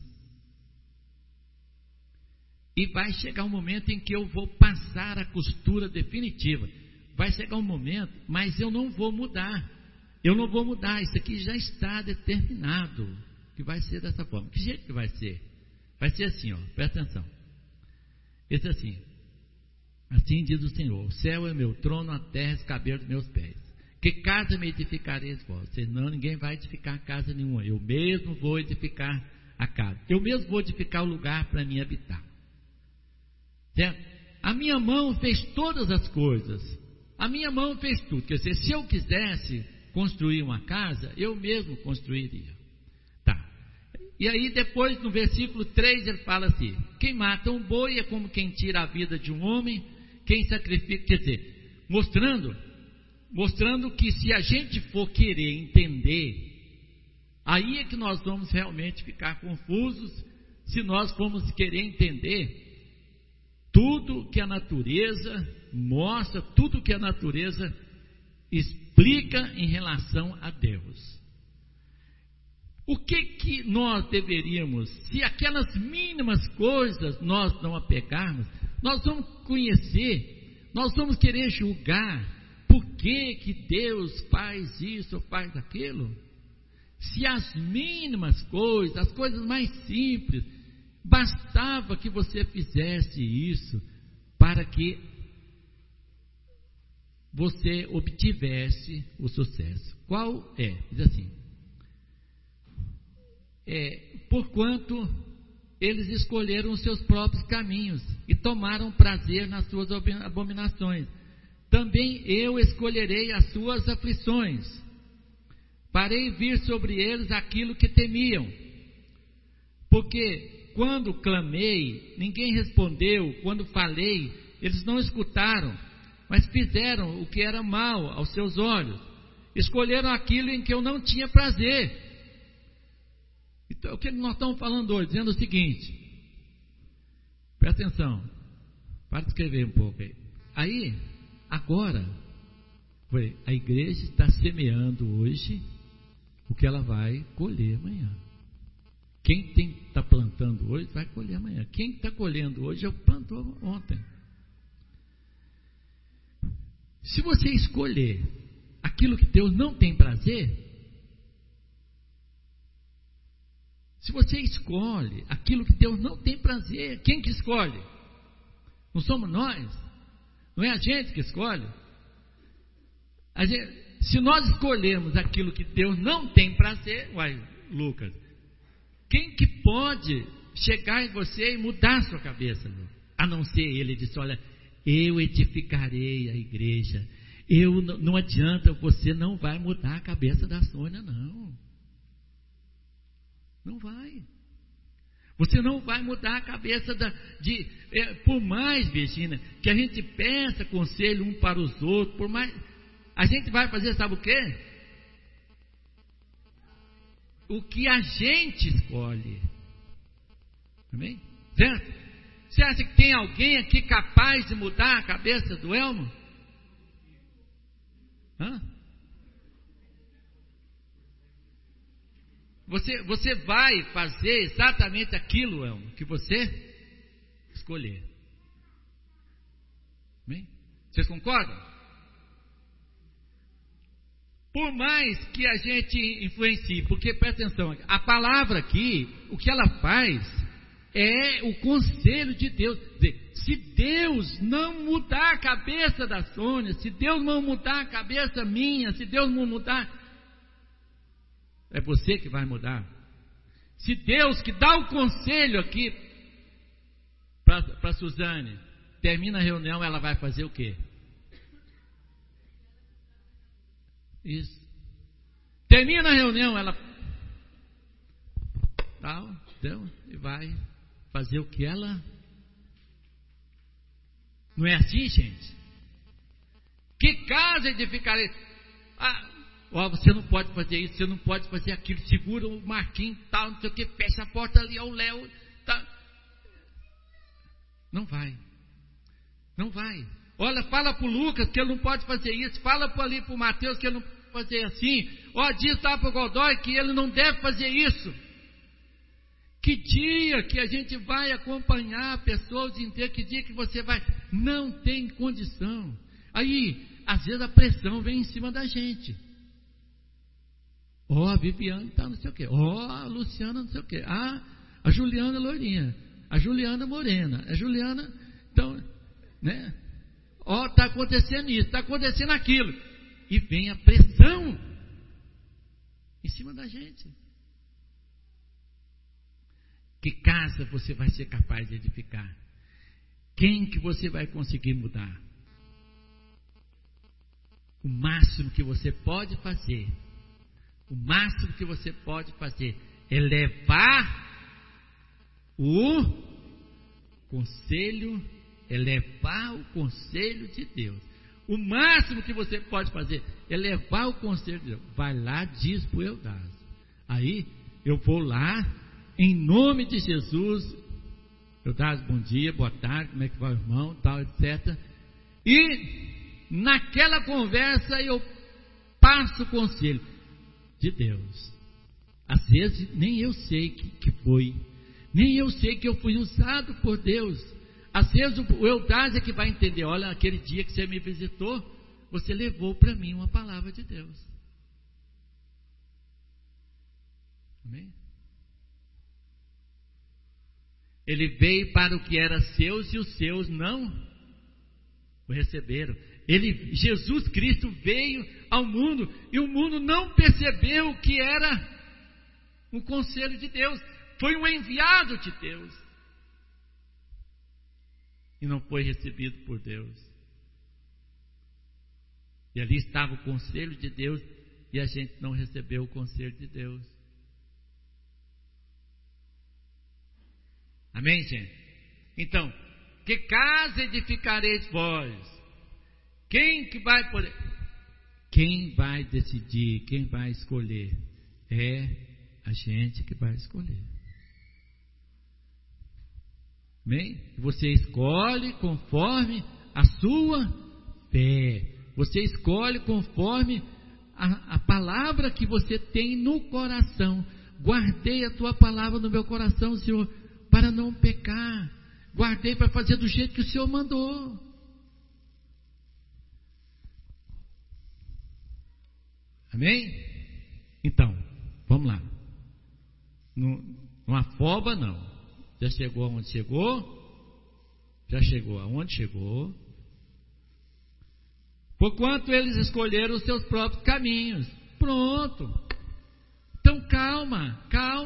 E vai chegar um momento em que eu vou passar a costura definitiva. Vai chegar um momento, mas eu não vou mudar. Isso aqui já está determinado que vai ser dessa forma. Que jeito que vai ser? Vai ser assim, ó, presta atenção. Esse assim: assim diz o Senhor: o céu é meu trono, a terra é os cabelos dos meus pés. Que casa me edificareis vós? Senão ninguém vai edificar casa nenhuma. Eu mesmo vou edificar a casa. Eu mesmo vou edificar o lugar para mim habitar. Certo? A minha mão fez todas as coisas. A minha mão fez tudo. Quer dizer, se eu quisesse construir uma casa, eu mesmo construiria. Tá. E aí depois no versículo 3 ele fala assim: quem mata um boi é como quem tira a vida de um homem. Quem sacrifica, quer dizer, mostrando que se a gente for querer entender, aí é que nós vamos realmente ficar confusos, se nós formos querer entender tudo que a natureza mostra, tudo que a natureza explica em relação a Deus. O que nós deveríamos, se aquelas mínimas coisas nós não apegarmos, nós vamos conhecer, nós vamos querer julgar por que Deus faz isso ou faz aquilo. Se as mínimas coisas, as coisas mais simples, bastava que você fizesse isso para que você obtivesse o sucesso. Qual é? Diz assim: porquanto eles escolheram os seus próprios caminhos e tomaram prazer nas suas abominações, também eu escolherei as suas aflições, farei vir sobre eles aquilo que temiam. Porque quando clamei, ninguém respondeu, quando falei, eles não escutaram, mas fizeram o que era mal aos seus olhos, escolheram aquilo em que eu não tinha prazer. Então, o que nós estamos falando hoje? Dizendo o seguinte, presta atenção, para de escrever um pouco aí. Agora, a igreja está semeando hoje o que ela vai colher amanhã. Quem está plantando hoje vai colher amanhã. Quem está colhendo hoje já plantou ontem. Se você escolher aquilo que Deus não tem prazer, se você escolhe aquilo que Deus não tem prazer, quem que escolhe? Não somos nós? Não é a gente que escolhe? Se nós escolhermos aquilo que Deus não tem prazer, Lucas, quem que pode chegar em você e mudar a sua cabeça, Lucas? A não ser Ele. Ele disse: olha, eu edificarei a igreja. Não adianta, você não vai mudar a cabeça da Sônia, não. Não vai. Você não vai mudar a cabeça por mais, Virgínia, que a gente peça conselho um para os outros, por mais, a gente vai fazer, sabe o quê? O que a gente escolhe. Amém? Certo? Você acha que tem alguém aqui capaz de mudar a cabeça do Elmo? Hã? Você vai fazer exatamente aquilo, Elmo, que você escolher. Amém? Vocês concordam? Por mais que a gente influencie, porque presta atenção, a palavra aqui, o que ela faz é o conselho de Deus. Quer dizer, se Deus não mudar a cabeça da Sônia, se Deus não mudar a cabeça minha, se Deus não mudar, é você que vai mudar. Se Deus que dá o conselho aqui para Suzane, termina a reunião, ela vai fazer o quê? Isso. Termina a reunião, ela e vai fazer o que ela. Não é assim, gente? Que casa edificarei? Você não pode fazer isso, você não pode fazer aquilo, segura o Marquinhos, tal, não sei o que, fecha a porta ali ao Léo, tá. Não vai. Não vai. Olha, fala para o Lucas que ele não pode fazer isso, fala ali para o Mateus que ele não pode fazer assim, diz lá para o Godoy que ele não deve fazer isso. Que dia que a gente vai acompanhar pessoas inteiras, que dia que você vai, não tem condição. Aí, às vezes a pressão vem em cima da gente. A Viviane está não sei o que, a Luciana não sei o que, a Juliana loirinha, a Juliana morena, a Juliana, então, né? Está acontecendo isso, está acontecendo aquilo, e vem a pressão em cima da gente. Que casa você vai ser capaz de edificar? Quem que você vai conseguir mudar? O máximo que você pode fazer, é levar o conselho de Deus. O máximo que você pode fazer é levar o conselho de Deus. Vai lá, diz para o Eudásio. Aí eu vou lá, em nome de Jesus. Eudásio, bom dia, boa tarde, como é que vai o irmão, tal, etc. E naquela conversa eu faço o conselho de Deus. Às vezes nem eu sei que foi, nem eu sei que eu fui usado por Deus. Às vezes o Eudás é que vai entender: olha, aquele dia que você me visitou, você levou para mim uma palavra de Deus. Amém? Ele veio para o que era seus e os seus não o receberam. Jesus Cristo veio ao mundo e o mundo não percebeu que era um conselho de Deus. Foi um enviado de Deus e não foi recebido por Deus. E ali estava o conselho de Deus e a gente não recebeu o conselho de Deus. Amém, gente? Então, que casa edificareis vós? Quem que vai poder? Quem vai decidir, quem vai escolher? É a gente que vai escolher. Amém? Você escolhe conforme a sua fé. Você escolhe conforme a palavra que você tem no coração. Guardei a tua palavra no meu coração, Senhor, para não pecar. Guardei para fazer do jeito que o Senhor mandou. Amém? Então, vamos lá. Não afoba não. Já chegou aonde chegou? Já chegou aonde chegou? Porquanto eles escolheram os seus próprios caminhos. Pronto. Então calma,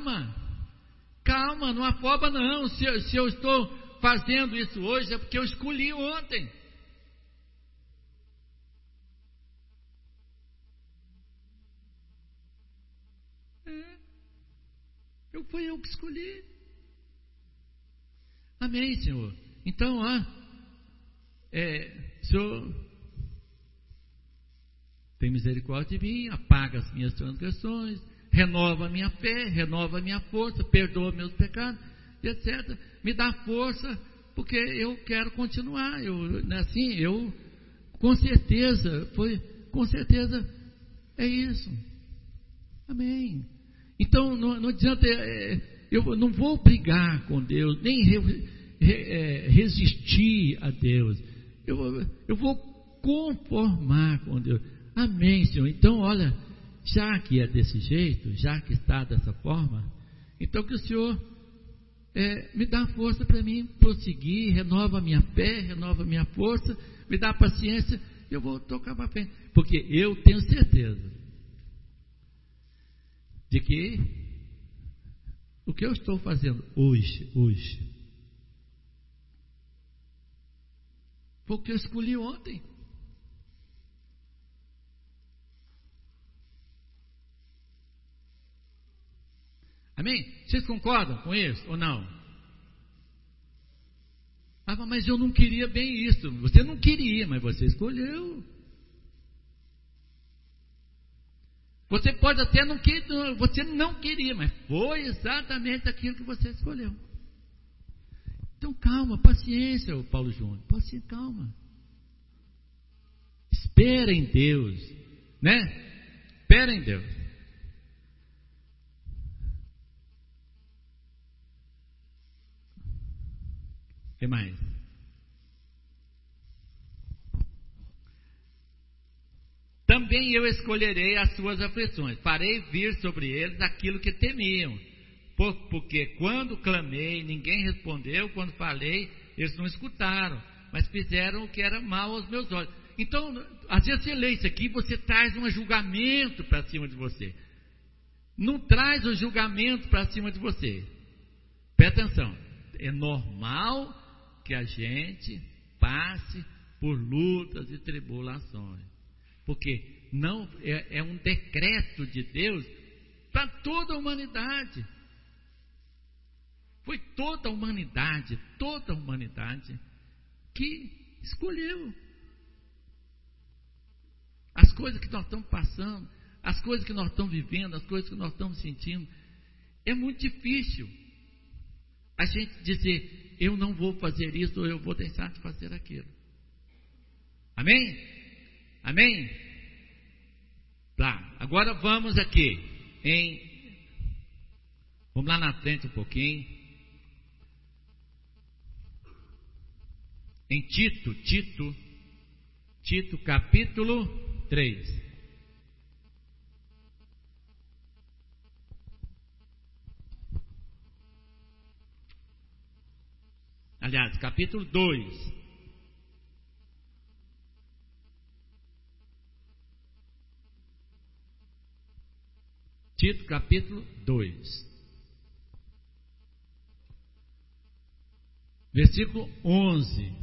não afoba não. Se eu estou fazendo isso hoje é porque eu escolhi ontem. Foi eu que escolhi. Amém, Senhor. Então, Senhor, tem misericórdia de mim, apaga as minhas transgressões, renova a minha fé, renova a minha força, perdoa meus pecados, etc. Me dá força, porque eu quero continuar. Com certeza é isso. Amém. Então não adianta, eu não vou brigar com Deus, nem resistir a Deus. Eu vou conformar com Deus. Amém, Senhor. Então, olha, já que é desse jeito, já que está dessa forma, então que o Senhor me dá força para mim prosseguir, renova a minha fé, renova a minha força, me dá paciência, eu vou tocar para frente. Porque eu tenho certeza de que o que eu estou fazendo hoje foi o que eu escolhi ontem. Amém? Vocês concordam com isso ou não? Mas eu não queria bem isso. Você não queria, mas você escolheu. Você pode até você não queria, mas foi exatamente aquilo que você escolheu. Então calma, paciência, Paulo Júnior, paciência, calma. Espera em Deus, né? Espera em Deus. O que mais? Também eu escolherei as suas aflições, farei vir sobre eles aquilo que temiam, porque quando clamei, ninguém respondeu, quando falei, eles não escutaram, mas fizeram o que era mal aos meus olhos. Então, às vezes você lê isso aqui, você traz um julgamento para cima de você. Não traz o julgamento para cima de você. Presta atenção, é normal que a gente passe por lutas e tribulações. Porque não é um decreto de Deus para toda a humanidade. Foi toda a humanidade que escolheu. As coisas que nós estamos passando, as coisas que nós estamos vivendo, as coisas que nós estamos sentindo, é muito difícil a gente dizer: eu não vou fazer isso ou eu vou deixar de fazer aquilo. Amém? Amém? Tá, agora vamos aqui vamos lá na frente um pouquinho. Em Tito capítulo 3. Aliás, capítulo 2. Tito capítulo 2. Versículo 11.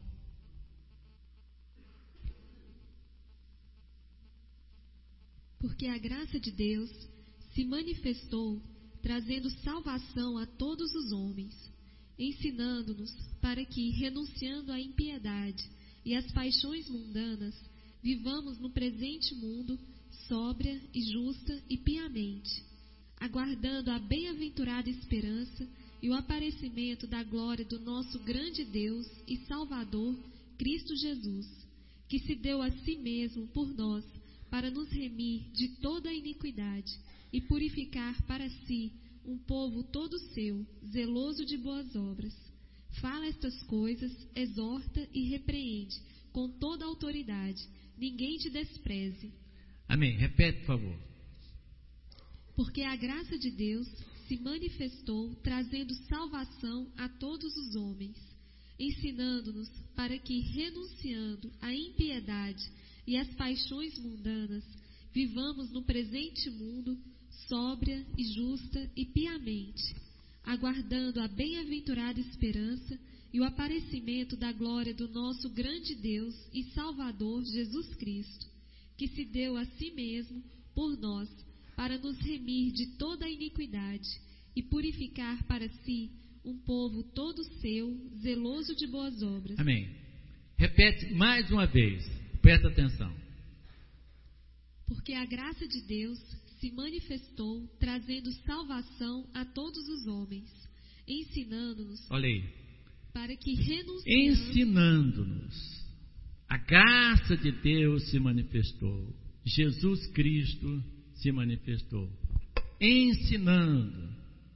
Porque a graça de Deus se manifestou, trazendo salvação a todos os homens, ensinando-nos para que, renunciando à impiedade e às paixões mundanas, vivamos no presente mundo sóbria e justa e piamente, aguardando a bem-aventurada esperança e o aparecimento da glória do nosso grande Deus e Salvador, Cristo Jesus, que se deu a si mesmo por nós, para nos remir de toda a iniquidade e purificar para si um povo todo seu, zeloso de boas obras. Fala estas coisas, exorta e repreende com toda a autoridade. Ninguém te despreze. Amém. Repete, por favor. Porque a graça de Deus se manifestou, trazendo salvação a todos os homens, ensinando-nos para que, renunciando à impiedade e às paixões mundanas, vivamos no presente mundo sóbria e justa e piamente, aguardando a bem-aventurada esperança e o aparecimento da glória do nosso grande Deus e Salvador Jesus Cristo, que se deu a si mesmo por nós, para nos remir de toda a iniquidade e purificar para si um povo todo seu, zeloso de boas obras. Amém. Repete mais uma vez, presta atenção. Porque a graça de Deus se manifestou, trazendo salvação a todos os homens, ensinando-nos, olha aí, para que renunciando, ensinando-nos. A graça de Deus se manifestou, Jesus Cristo se manifestou, ensinando,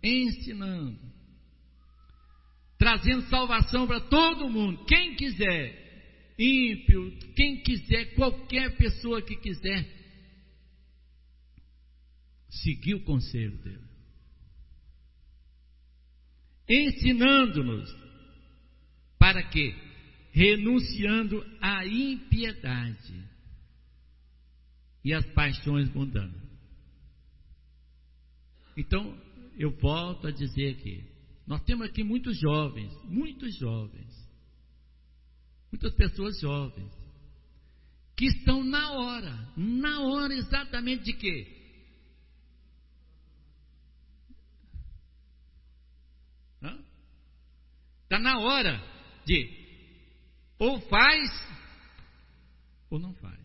trazendo salvação para todo mundo. Quem quiser, ímpio, quem quiser, qualquer pessoa que quiser seguir o conselho dele, ensinando-nos para que, renunciando à impiedade e às paixões mundanas. Então, eu volto a dizer aqui, nós temos aqui muitas pessoas jovens, que estão na hora exatamente de quê? Está na hora de ou faz ou não faz,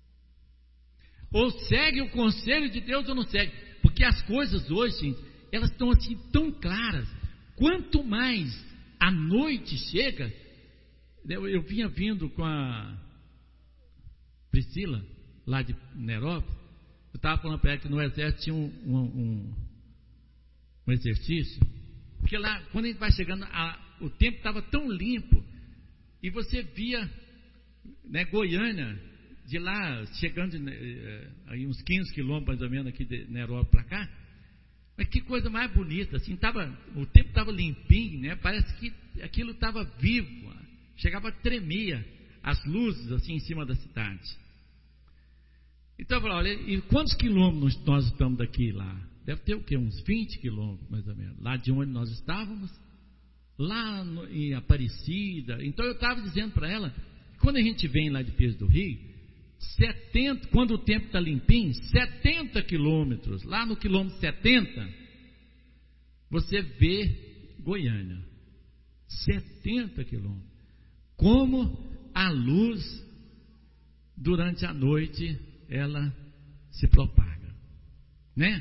ou segue o conselho de Deus ou não segue, porque as coisas hoje, gente, elas estão assim tão claras. Quanto mais a noite chega, eu vinha vindo com a Priscila lá de Nerópolis, eu estava falando para ela que no exército tinha um exercício, porque lá quando a gente vai chegando, o tempo estava tão limpo, e você via, né, Goiânia, de lá, chegando aí uns 15 quilômetros mais ou menos aqui de Nerópolis para cá, mas que coisa mais bonita, assim, o tempo estava limpinho, né, parece que aquilo estava vivo, chegava a tremer as luzes assim em cima da cidade. Então eu falei, olha, e quantos quilômetros nós estamos daqui lá? Deve ter o quê? Uns 20 quilômetros mais ou menos, lá de onde nós estávamos, lá em Aparecida. Então eu estava dizendo para ela, quando a gente vem lá de Pedro do Rio, 70, quando o tempo está limpinho, 70 quilômetros, lá no quilômetro 70, você vê Goiânia, 70 quilômetros, como a luz durante a noite ela se propaga, né?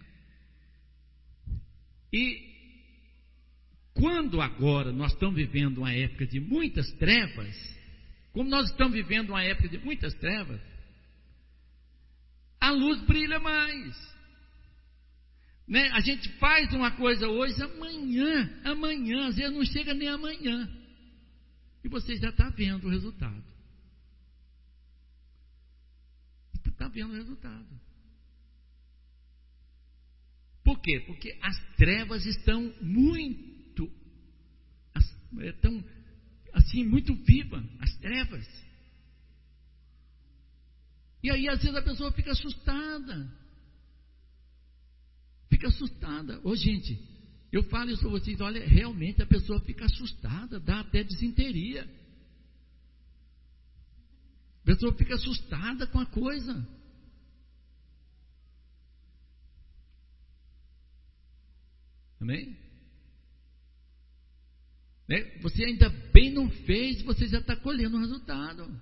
E quando agora nós estamos vivendo uma época de muitas trevas, como nós estamos vivendo uma época de muitas trevas, a luz brilha mais. Né? A gente faz uma coisa hoje, amanhã, às vezes não chega nem amanhã. E você já está vendo o resultado. Está vendo o resultado. Por quê? Porque as trevas estão muito vivas, as trevas. E aí às vezes a pessoa fica assustada. Ô gente, eu falo isso para vocês, olha, realmente a pessoa fica assustada, dá até desinteria. A pessoa fica assustada com a coisa. Amém? Né? Você ainda bem não fez, você já está colhendo o resultado.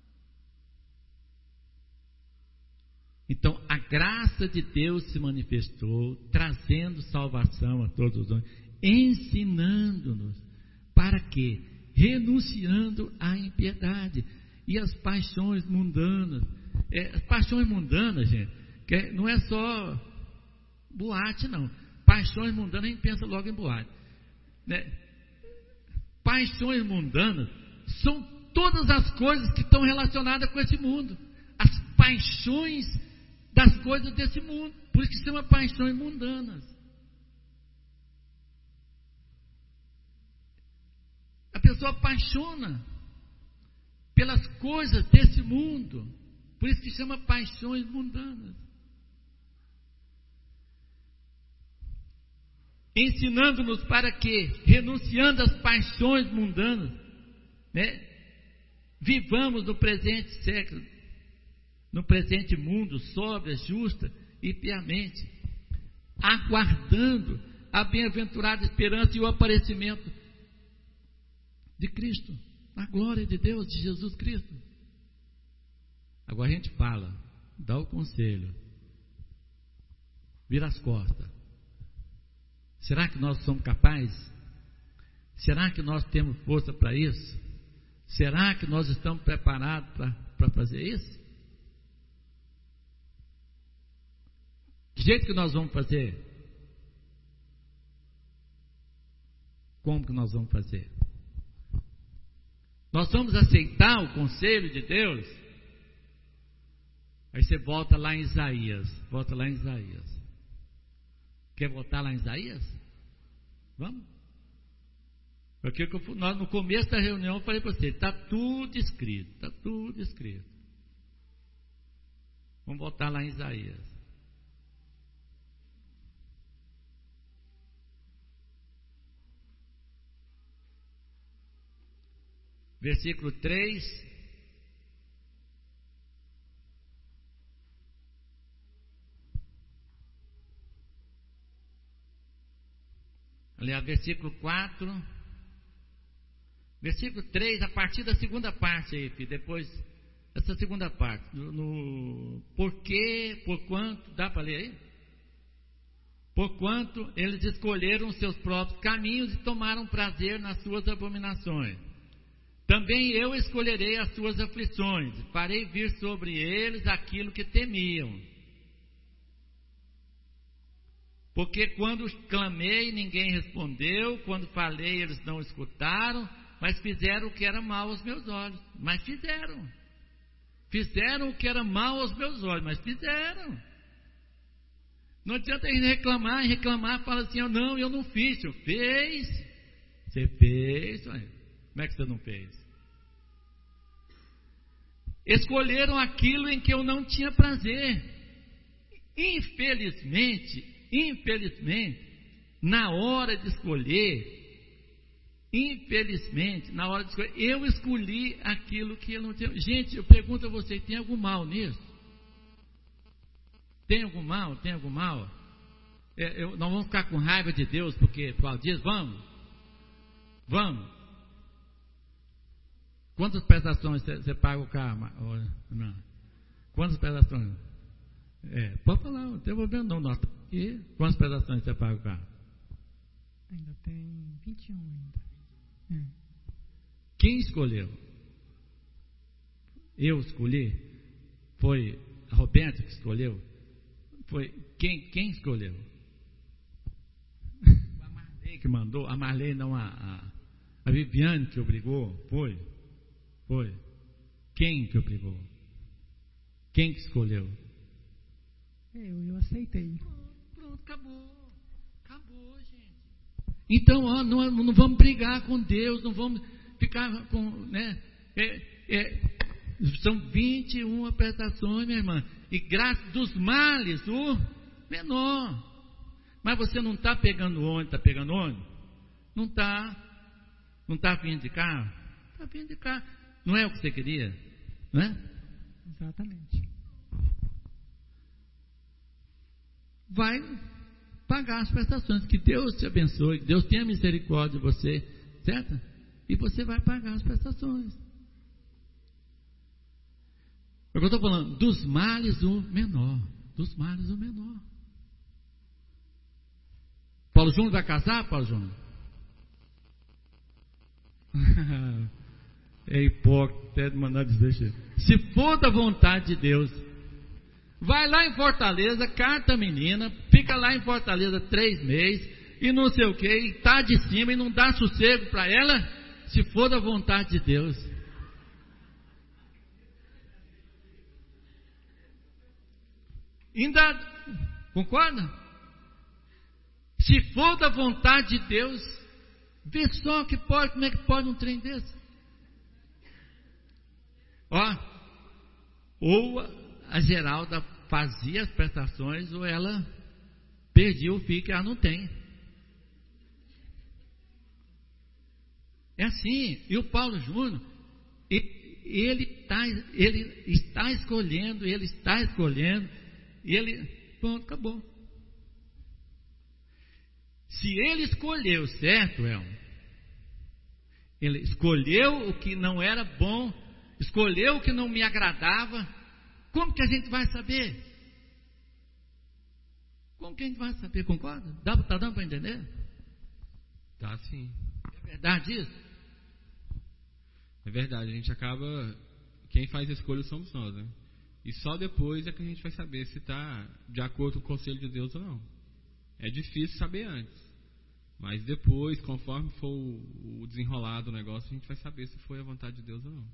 Então, a graça de Deus se manifestou, trazendo salvação a todos os homens, ensinando-nos para quê? Renunciando à impiedade e às paixões mundanas. As paixões mundanas, gente, não é só boate, não. Paixões mundanas, a gente pensa logo em boate. Né? Paixões mundanas são todas as coisas que estão relacionadas com esse mundo. As paixões das coisas desse mundo. Por isso que são paixões mundanas. A pessoa apaixona pelas coisas desse mundo. Por isso que chama paixões mundanas. Ensinando-nos para que, renunciando às paixões mundanas, né, vivamos no presente século, no presente mundo, sóbria, justa e piamente, aguardando a bem-aventurada esperança e o aparecimento de Cristo, a glória de Deus, de Jesus Cristo. Agora a gente fala, dá o conselho, vira as costas. Será que nós somos capazes? Será que nós temos força para isso? Será que nós estamos preparados para fazer isso? Que jeito que nós vamos fazer? Como que nós vamos fazer? Nós vamos aceitar o conselho de Deus? Aí você volta lá em Isaías. Quer voltar lá em Isaías? Vamos? Porque no começo da reunião eu falei para você, está tudo escrito. Vamos voltar lá em Isaías. Versículo 3. Aliás, versículo 4. Versículo 3, a partir da segunda parte aí, filho, depois, essa segunda parte. Porquanto, dá para ler aí? Porquanto eles escolheram os seus próprios caminhos e tomaram prazer nas suas abominações. Também eu escolherei as suas aflições, farei vir sobre eles aquilo que temiam. Porque quando clamei, ninguém respondeu, quando falei, eles não escutaram, mas fizeram o que era mal aos meus olhos. Mas fizeram o que era mal aos meus olhos, mas fizeram. Não adianta eles reclamar, fala assim, não, eu não fiz, eu fez. Você fez, como é que você não fez? Escolheram aquilo em que eu não tinha prazer. Infelizmente, na hora de escolher, eu escolhi aquilo que eu não tinha. Gente, eu pergunto a vocês, tem algum mal nisso? Tem algum mal? Nós vamos ficar com raiva de Deus porque por causa disso? Vamos. Quantas prestações você paga o carro? Não. Quantas prestações? Pode falar, não tem problema não. Nós aqui. Quantas prestações você paga o carro? Ainda tem 21 ainda. Quem escolheu? Eu escolhi? Foi a Roberta que escolheu? Foi quem escolheu? A Marlene que mandou, a Marlene não, a Viviane que obrigou, foi. Quem que obrigou? Quem que escolheu? Eu aceitei. Pronto, acabou, gente. Então, ó, não vamos brigar com Deus, não vamos ficar com, né? São 21 prestações, minha irmã, e graças dos males, o menor. Mas você não está pegando ônibus, está pegando ônibus? Não está. Não está vindo de carro? Está vindo de carro. Não é o que você queria? Não é? Exatamente. Vai pagar as prestações. Que Deus te abençoe, que Deus tenha misericórdia de você, certo? E você vai pagar as prestações. É o que eu estou falando, dos males o menor. Dos males o menor. Paulo Júnior vai casar, Paulo Júnior? É hipócrita, até de mandar dizer. Se for da vontade de Deus, vai lá em Fortaleza, carta a menina, fica lá em Fortaleza 3 meses, e não sei o que, e está de cima, e não dá sossego para ela, se for da vontade de Deus. Ainda, concorda? Se for da vontade de Deus, vê só que pode, como é que pode um trem desse? Ó, ou a Geralda fazia as prestações, ou ela perdia o filho que ela não tem. É assim. E o Paulo Júnior, ele está escolhendo, pronto, acabou. Se ele escolheu certo, ele escolheu o que não era bom, escolheu o que não me agradava, como que a gente vai saber? Como que a gente vai saber, concorda? Está dando para entender? Tá sim. É verdade isso? É verdade, a gente acaba, quem faz a escolha somos nós, né? E só depois é que a gente vai saber se está de acordo com o conselho de Deus ou não. É difícil saber antes, mas depois, conforme for o desenrolar do negócio, a gente vai saber se foi a vontade de Deus ou não.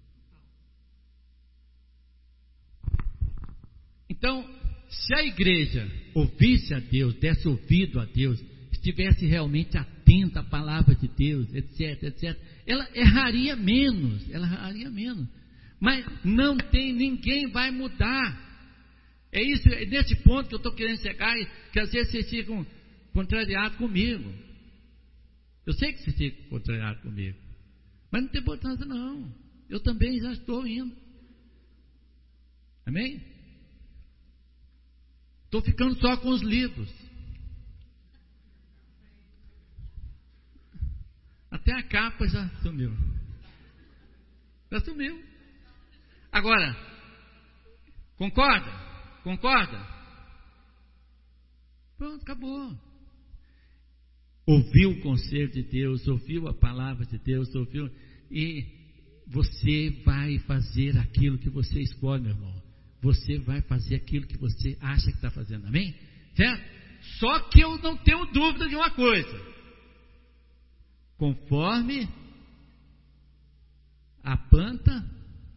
Então, se a igreja ouvisse a Deus, desse ouvido a Deus, estivesse realmente atenta à palavra de Deus, etc, ela erraria menos. Mas não tem, ninguém vai mudar. É isso, é nesse ponto que eu estou querendo chegar, que às vezes vocês ficam contrariados comigo. Eu sei que vocês ficam contrariados comigo, mas não tem importância não. Eu também já estou indo. Amém? Estou ficando só com os livros. Até a capa já sumiu. Agora, concorda? Pronto, acabou. Ouviu o conselho de Deus, ouviu a palavra de Deus, e você vai fazer aquilo que você escolhe, meu irmão. Você vai fazer aquilo que você acha que está fazendo, amém? Certo? Só que eu não tenho dúvida de uma coisa: conforme a planta,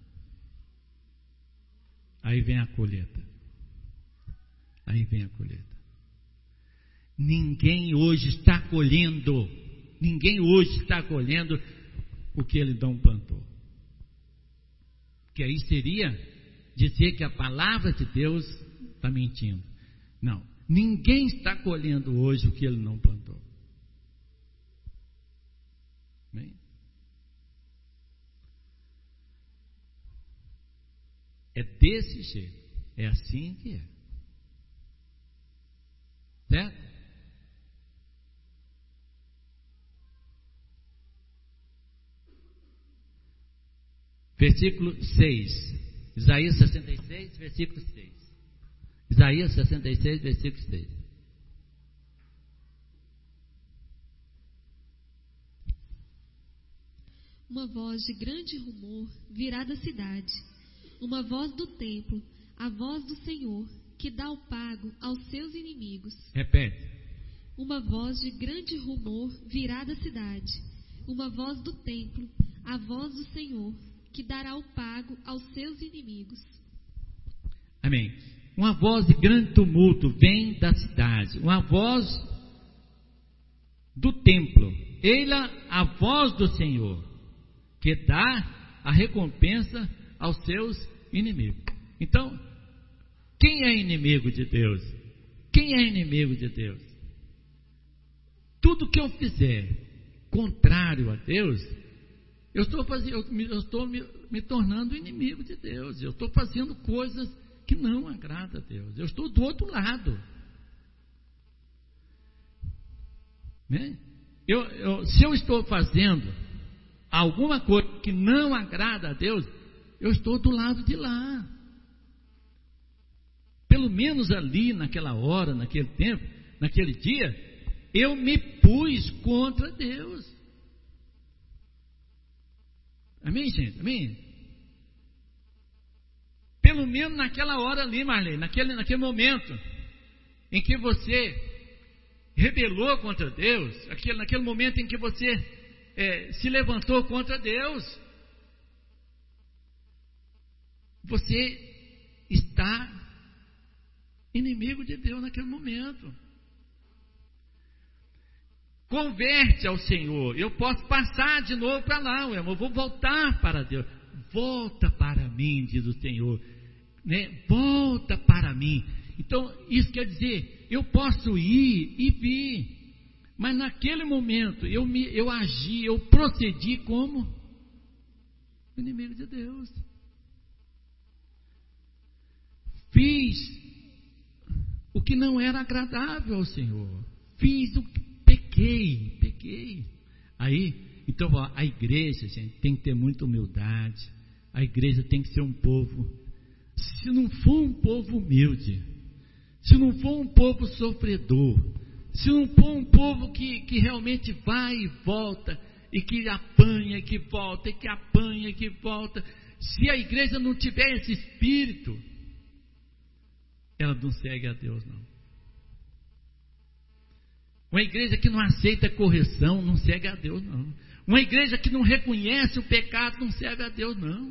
aí vem a colheita. Ninguém hoje está colhendo o que ele não plantou. Que aí seria dizer que a palavra de Deus está mentindo. Não, ninguém está colhendo hoje o que ele não plantou. Bem? É desse jeito, é assim que é. Certo? Versículo 6. Isaías 66, versículo 6. Isaías 66, versículo 6. Uma voz de grande rumor virá da cidade, uma voz do templo, A voz do Senhor, que dá o pago aos seus inimigos. Repete. Uma voz de grande rumor virá da cidade. Uma voz do templo, a voz do Senhor, que dará o pago aos seus inimigos. Amém. Uma voz de grande tumulto vem da cidade. Uma voz do templo. Eila a voz do Senhor, que dá a recompensa aos seus inimigos. Então, quem é inimigo de Deus? Quem é inimigo de Deus? Tudo que eu fizer contrário a Deus, eu estou me tornando inimigo de Deus. Eu estou fazendo coisas que não agradam a Deus. Eu estou do outro lado. Né? Se eu estou fazendo alguma coisa que não agrada a Deus, eu estou do lado de lá. Pelo menos ali, naquela hora, naquele tempo, naquele dia, eu me pus contra Deus. Amém, gente? Amém? Pelo menos naquela hora ali, Marlene, naquele momento em que você rebelou contra Deus, naquele momento em que você se levantou contra Deus, você está inimigo de Deus naquele momento. Converte ao Senhor. Eu posso passar de novo para lá, eu vou voltar para Deus. Volta para mim, diz o Senhor, né? Volta para mim. Então isso quer dizer, eu posso ir e vir, mas naquele momento eu agi, eu procedi como inimigo de Deus. Fiz o que não era agradável ao Senhor. Pequei. Aí, então a igreja, gente, tem que ter muita humildade. A igreja tem que ser um povo, se não for um povo humilde, se não for um povo sofredor, se não for um povo que realmente vai e volta, e que apanha, que volta, e que apanha, que volta, se a igreja não tiver esse espírito, ela não segue a Deus, não. Uma igreja que não aceita correção não segue a Deus, não. Uma igreja que não reconhece o pecado não serve a Deus, não.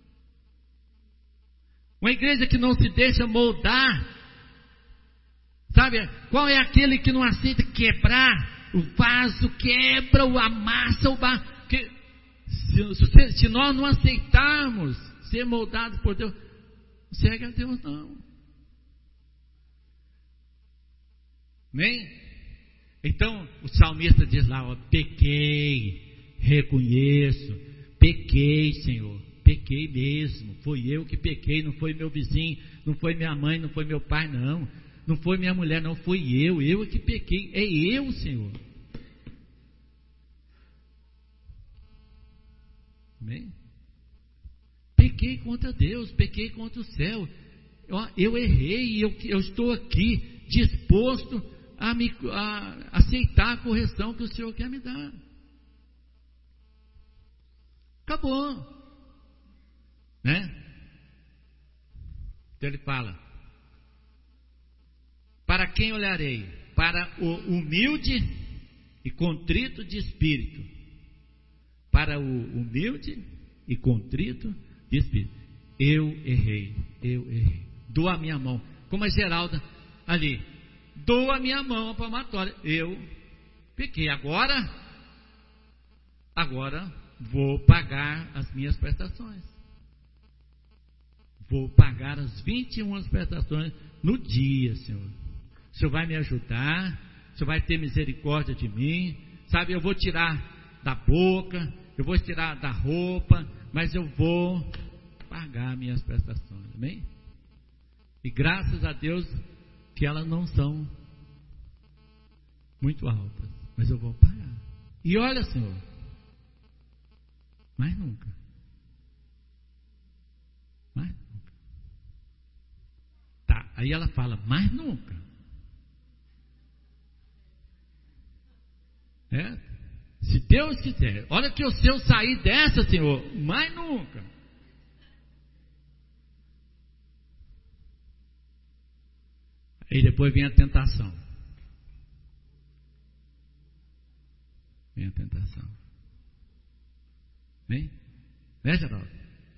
Uma igreja que não se deixa moldar, sabe? Qual é aquele que não aceita quebrar o vaso, quebra, amassa o vaso? Se nós não aceitarmos ser moldados por Deus, não segue a Deus, não. Amém? Então o salmista diz lá, ó, pequei, reconheço, pequei, Senhor, pequei mesmo, foi eu que pequei, não foi meu vizinho, não foi minha mãe, não foi meu pai, não foi minha mulher, não, foi eu que pequei, é eu, Senhor. Amém? Pequei contra Deus, pequei contra o céu, eu errei e eu estou aqui disposto a aceitar a correção que o Senhor quer me dar. Acabou, né? Então ele fala: para quem olharei? Para o humilde e contrito de espírito. Para o humilde e contrito de espírito. Eu errei. Dou a minha mão, como a Geralda ali, dou a minha mão à palmatória. Eu pequei. Agora vou pagar as minhas prestações. Vou pagar as 21 prestações no dia, Senhor. O Senhor vai me ajudar, o Senhor vai ter misericórdia de mim, sabe? Eu vou tirar da boca, eu vou tirar da roupa, mas eu vou pagar minhas prestações, amém? E graças a Deus que elas não são muito altas, mas eu vou pagar. E olha, Senhor, mais nunca. Tá, aí ela fala, mais nunca. Se Deus quiser, olha que se eu sair dessa, Senhor, mais nunca. E depois vem a tentação. Vem a tentação. Vem? Né, Geraldo?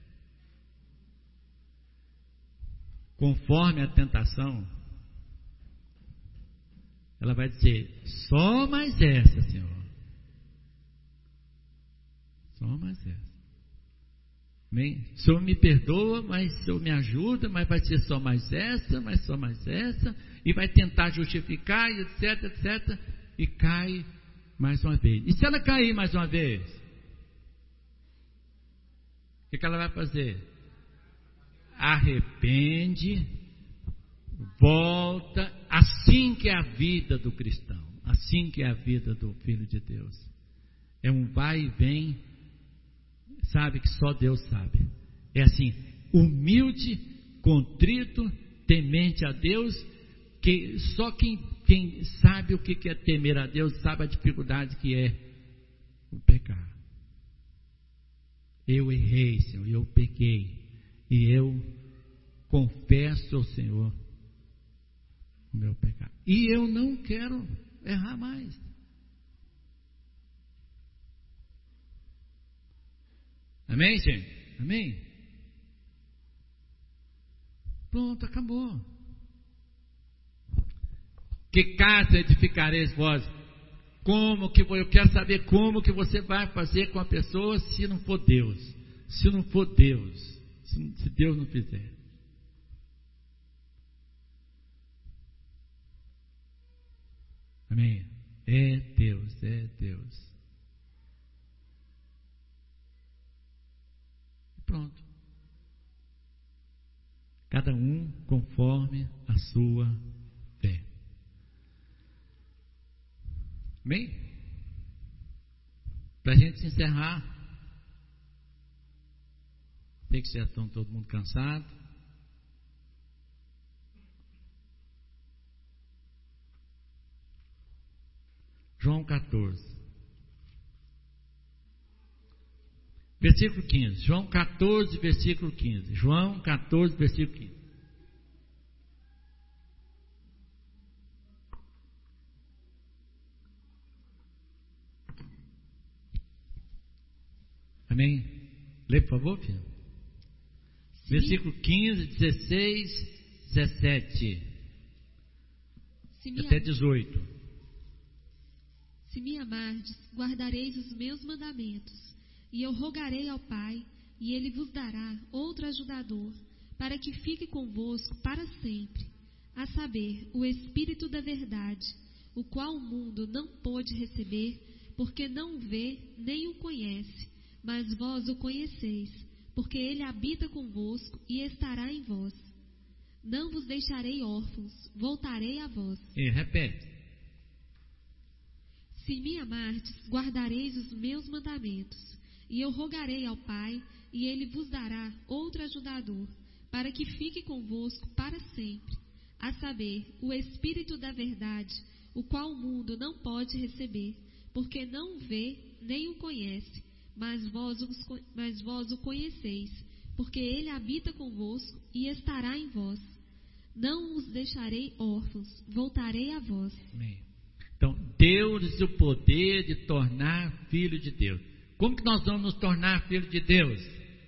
Conforme a tentação, ela vai dizer: só mais essa, Senhor. Só mais essa. Amém? O Senhor me perdoa, mas o Senhor me ajuda, mas vai ser só mais essa, mas só mais essa, e vai tentar justificar, e etc, etc, e cai mais uma vez. E se ela cair mais uma vez, o que ela vai fazer? Arrepende, volta. Assim que é a vida do cristão, assim que é a vida do Filho de Deus. É um vai e vem, sabe, que só Deus sabe. É assim, humilde, contrito, temente a Deus, que só quem sabe o que é temer a Deus, sabe a dificuldade que é o pecar. Eu errei, Senhor, eu pequei, e eu confesso ao Senhor o meu pecado. E eu não quero errar mais. Amém, gente? Amém? Pronto, acabou. Que casa edificareis vós? Como que eu quero saber como que você vai fazer com a pessoa se não for Deus? Se não for Deus, se Deus não fizer. Amém? É Deus, é Deus. Pronto. Cada um conforme a sua fé. Amém? Para a gente encerrar, sei que já estão todo mundo cansado. João 14. Versículo 15. João 14, versículo 15. João 14, versículo 15. Amém? Lê, por favor, filho. Sim. Versículo 15, 16, 17. Até 18. Se me amardes, guardareis os meus mandamentos, e eu rogarei ao Pai, e Ele vos dará outro ajudador, para que fique convosco para sempre, a saber, o Espírito da verdade, o qual o mundo não pôde receber, porque não o vê nem o conhece, mas vós o conheceis, porque Ele habita convosco e estará em vós. Não vos deixarei órfãos, voltarei a vós. E repete. Se me amardes, guardareis os meus mandamentos, e eu rogarei ao Pai, e Ele vos dará outro ajudador, para que fique convosco para sempre, a saber, o Espírito da verdade, o qual o mundo não pode receber, porque não o vê nem o conhece, mas vós o conheceis, porque Ele habita convosco e estará em vós. Não os deixarei órfãos, voltarei a vós. Amém. Então, Deus o poder de tornar filho de Deus. Como que nós vamos nos tornar filho de Deus?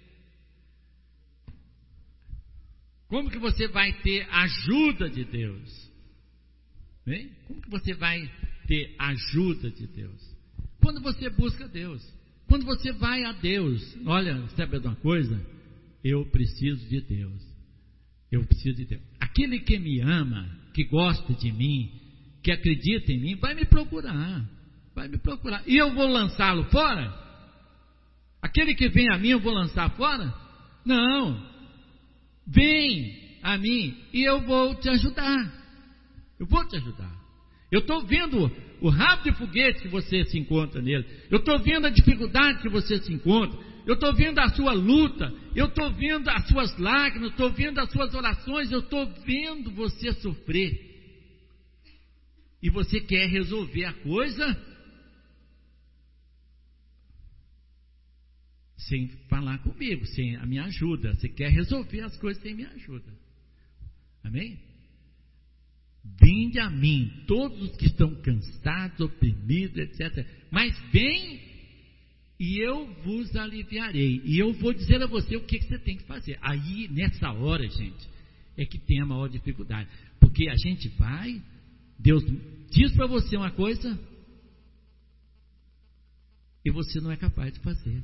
Como que você vai ter ajuda de Deus? Bem? Como que você vai ter ajuda de Deus? Quando você busca Deus. Quando você vai a Deus. Olha, sabe de uma coisa? Eu preciso de Deus. Eu preciso de Deus. Aquele que me ama, que gosta de mim, que acredita em mim, vai me procurar. Vai me procurar. E eu vou lançá-lo fora? Aquele que vem a mim, eu vou lançar fora? Não. Vem a mim e eu vou te ajudar. Eu vou te ajudar. Eu estou vendo o rabo de foguete que você se encontra nele. Eu estou vendo a dificuldade que você se encontra. Eu estou vendo a sua luta. Eu estou vendo as suas lágrimas. Estou vendo as suas orações. Eu estou vendo você sofrer. E você quer resolver a coisa sem falar comigo, sem a minha ajuda. Você quer resolver as coisas sem minha ajuda. Amém? Vinde a mim, todos os que estão cansados, oprimidos, etc. Mas vem e eu vos aliviarei. E eu vou dizer a você o que você tem que fazer. Aí, nessa hora, gente, é que tem a maior dificuldade. Porque a gente vai, Deus diz para você uma coisa e você não é capaz de fazer.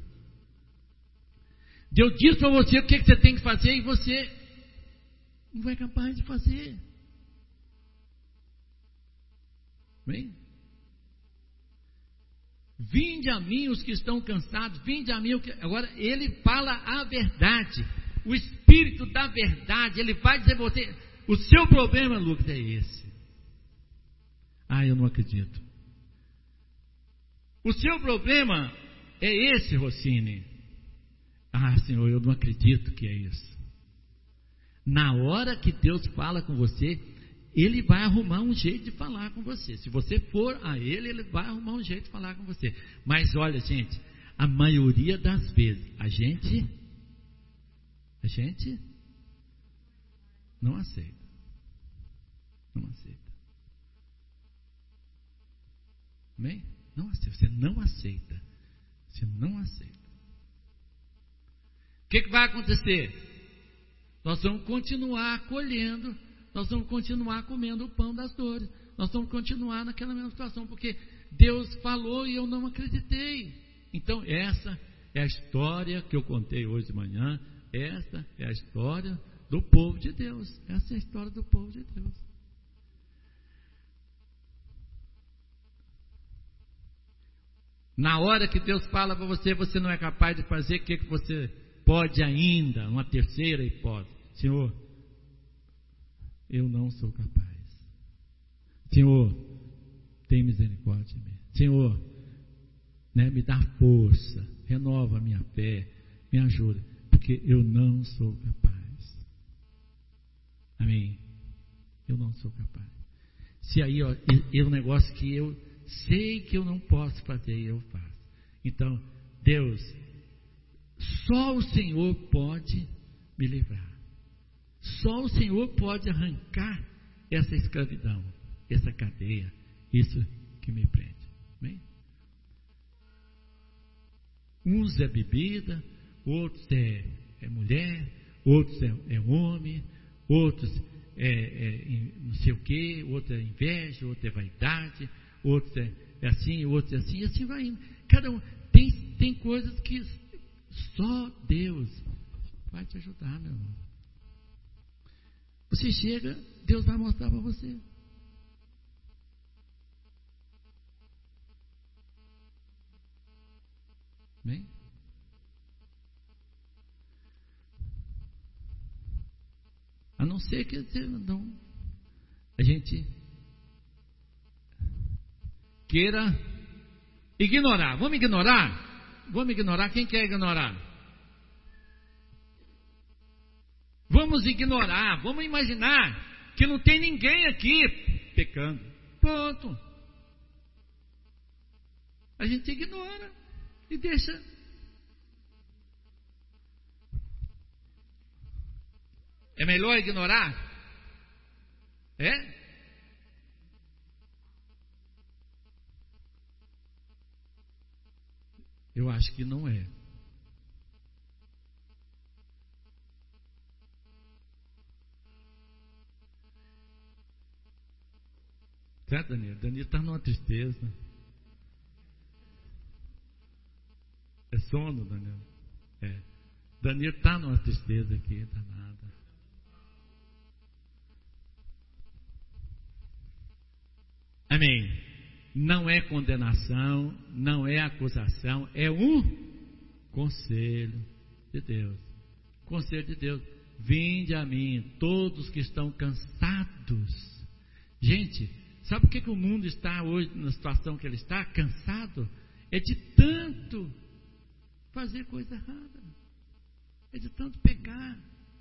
Deus diz para você o que você tem que fazer e você não é capaz de fazer. Bem? Vinde a mim os que estão cansados, vinde a mim. Agora, ele fala a verdade, o Espírito da verdade. Ele vai dizer para você: o seu problema, Lucas, é esse. Ah, eu não acredito. O seu problema é esse, Rossini. Ah, Senhor, eu não acredito que é isso. Na hora que Deus fala com você, Ele vai arrumar um jeito de falar com você. Se você for a Ele, Ele vai arrumar um jeito de falar com você. Mas olha, gente, a maioria das vezes, a gente não aceita. Não aceita. Amém? Não aceita. Você não aceita. Você não aceita. O que vai acontecer? Nós vamos continuar colhendo, nós vamos continuar comendo o pão das dores, nós vamos continuar naquela mesma situação, porque Deus falou e eu não acreditei. Então essa é a história que eu contei hoje de manhã, essa é a história do povo de Deus, essa é a história do povo de Deus. Na hora que Deus fala para você, você não é capaz de fazer, o que você pode ainda? Uma terceira hipótese: Senhor, eu não sou capaz. Senhor, tem misericórdia de mim. Senhor, me dá força, renova a minha fé, me ajuda, porque eu não sou capaz. Amém? Eu não sou capaz. Se aí é um negócio que eu sei que eu não posso fazer e eu faço. Então, Deus, só o Senhor pode me livrar. Só o Senhor pode arrancar essa escravidão, essa cadeia, isso que me prende. Amém? Uns é bebida, outros é mulher, outros é homem, outros não sei o que, outro é inveja, outro é vaidade, outros é assim, outros é assim, e assim vai indo. Cada um tem coisas que só Deus vai te ajudar, meu irmão. Você chega, Deus vai mostrar para você. Amém? A não ser que a gente queira ignorar. Vamos ignorar? Vamos ignorar. Quem quer ignorar? Vamos ignorar. Vamos imaginar que não tem ninguém aqui pecando. Pronto. A gente ignora e deixa. É melhor ignorar? É? Eu acho que não é. Certo, Danilo? Danilo está numa tristeza. É sono, Danilo? É. Danilo está numa tristeza aqui, danada. Amém. Não é condenação, não é acusação, é um conselho de Deus. Conselho de Deus. Vinde a mim, todos que estão cansados. Gente, sabe por que o mundo está hoje na situação que ele está? Cansado? É de tanto fazer coisa errada. É de tanto pecar.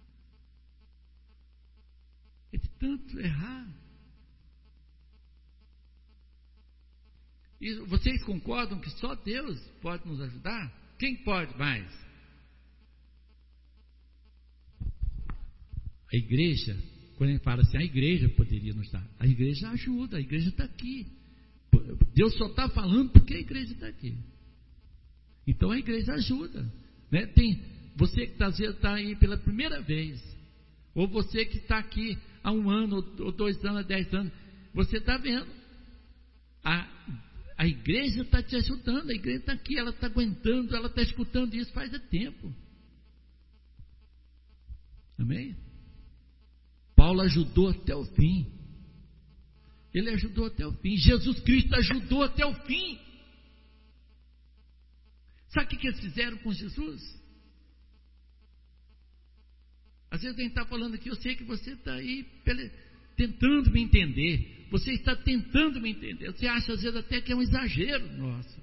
É de tanto errar. E vocês concordam que só Deus pode nos ajudar? Quem pode mais? A igreja quando a gente fala assim, a igreja poderia nos dar. A igreja ajuda, a igreja está aqui. Deus só está falando porque a igreja está aqui. Então a igreja ajuda, né? Tem você que às vezes está aí pela primeira vez, ou você que está aqui há 1 ano, ou 2 anos, 10 anos, você está vendo. A igreja está te ajudando, a igreja está aqui, ela está aguentando, ela está escutando isso faz tempo. Amém? Paulo ajudou até o fim. Ele ajudou até o fim. Jesus Cristo ajudou até o fim. Sabe o que eles fizeram com Jesus? Às vezes a gente está falando aqui, eu sei que você está aí tentando me entender. Você está tentando me entender. Você acha às vezes até que é um exagero nosso.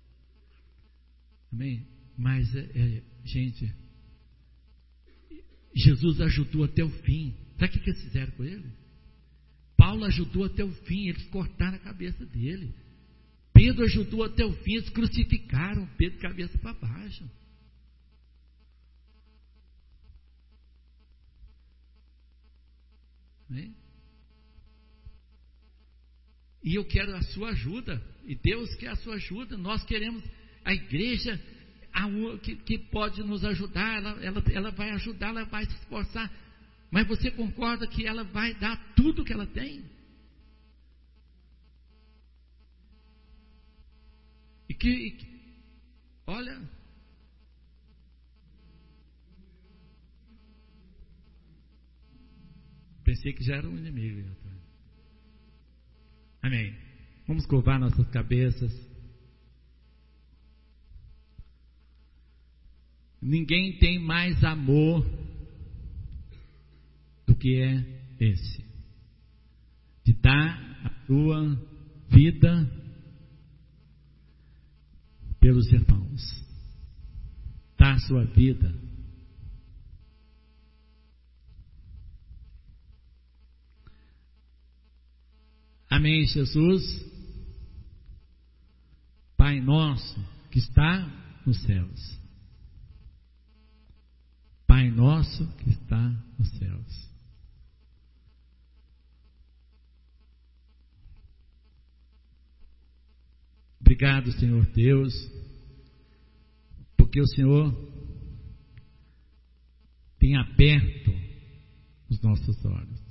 Amém? Mas, gente, Jesus ajudou até o fim. Sabe o que eles fizeram com ele? Paulo ajudou até o fim, eles cortaram a cabeça dele. Pedro ajudou até o fim, eles crucificaram Pedro de cabeça para baixo. Amém? E eu quero a sua ajuda, e Deus quer a sua ajuda. Nós queremos a igreja que pode nos ajudar, ela vai ajudar, ela vai se esforçar. Mas você concorda que ela vai dar tudo que ela tem? Olha, pensei que já era um inimigo. Amém. Vamos curvar nossas cabeças. Ninguém tem mais amor do que é esse, de dar a sua vida pelos irmãos, dar a sua vida. Amém, Jesus. Pai nosso que está nos céus, Pai nosso que está nos céus, obrigado, Senhor Deus, porque o Senhor tem aberto os nossos olhos,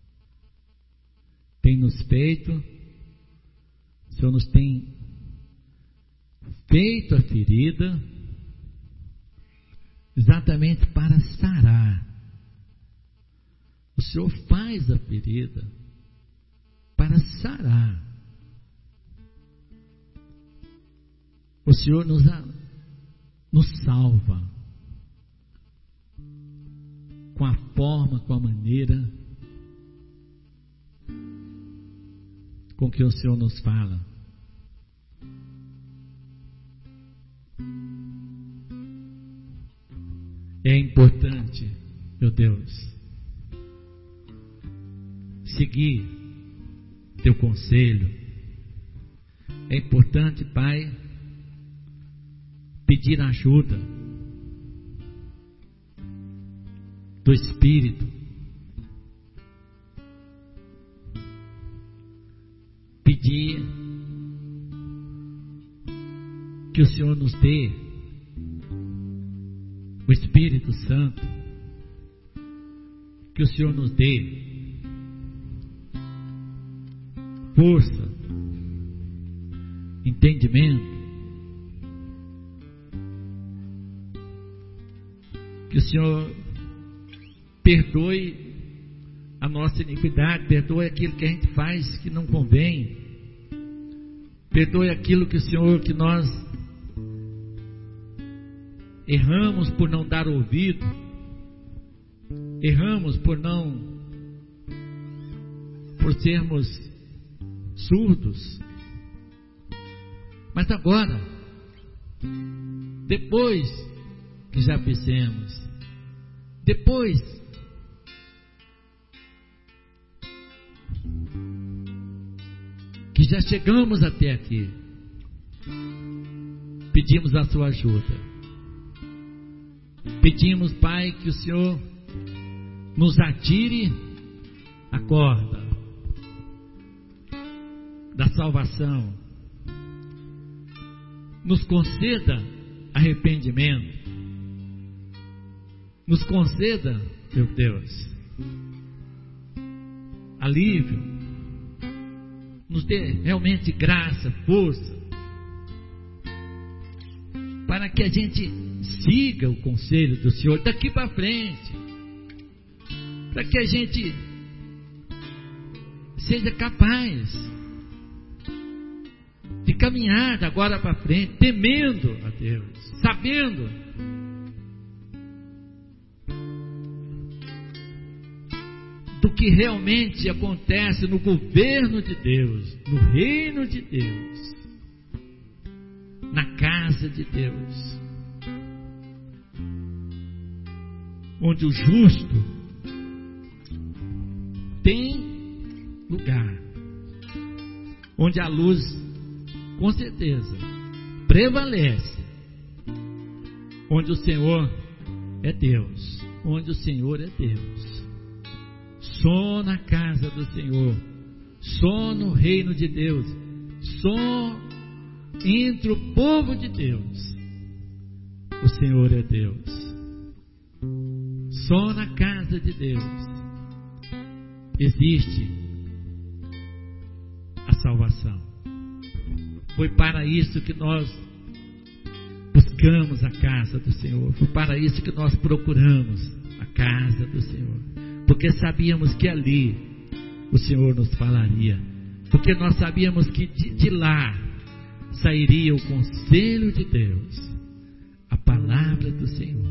tem nos feito, o Senhor nos tem feito a ferida exatamente para sarar. O Senhor faz a ferida para sarar. O Senhor nos salva com a forma, com a maneira com que o Senhor nos fala. É importante, meu Deus, seguir teu conselho. É importante, Pai, pedir ajuda do Espírito, pedir que o Senhor nos dê o Espírito Santo, que o Senhor nos dê força, entendimento, que o Senhor perdoe a nossa iniquidade, perdoe aquilo que a gente faz que não convém, perdoe aquilo que o Senhor, que nós erramos por não dar ouvido, erramos por sermos surdos. Mas agora, depois que já fizemos, depois que já chegamos até aqui, pedimos a sua ajuda. Pedimos, Pai, que o Senhor nos atire a corda da salvação. Nos conceda arrependimento. Nos conceda, meu Deus, alívio. Nos dê realmente graça, força, para que a gente siga o conselho do Senhor daqui para frente, para que a gente seja capaz de caminhar de agora para frente, temendo a Deus, sabendo do que realmente acontece no governo de Deus, no reino de Deus, na casa de Deus, onde o justo tem lugar, onde a luz com certeza prevalece, onde o Senhor é Deus, onde o Senhor é Deus. Só na casa do Senhor, só no reino de Deus, só entre o povo de Deus, o Senhor é Deus. Só na casa de Deus existe a salvação. Foi para isso que nós buscamos a casa do Senhor. Foi para isso que nós procuramos a casa do Senhor. Porque sabíamos que ali o Senhor nos falaria. Porque nós sabíamos que de lá sairia o conselho de Deus, a palavra do Senhor.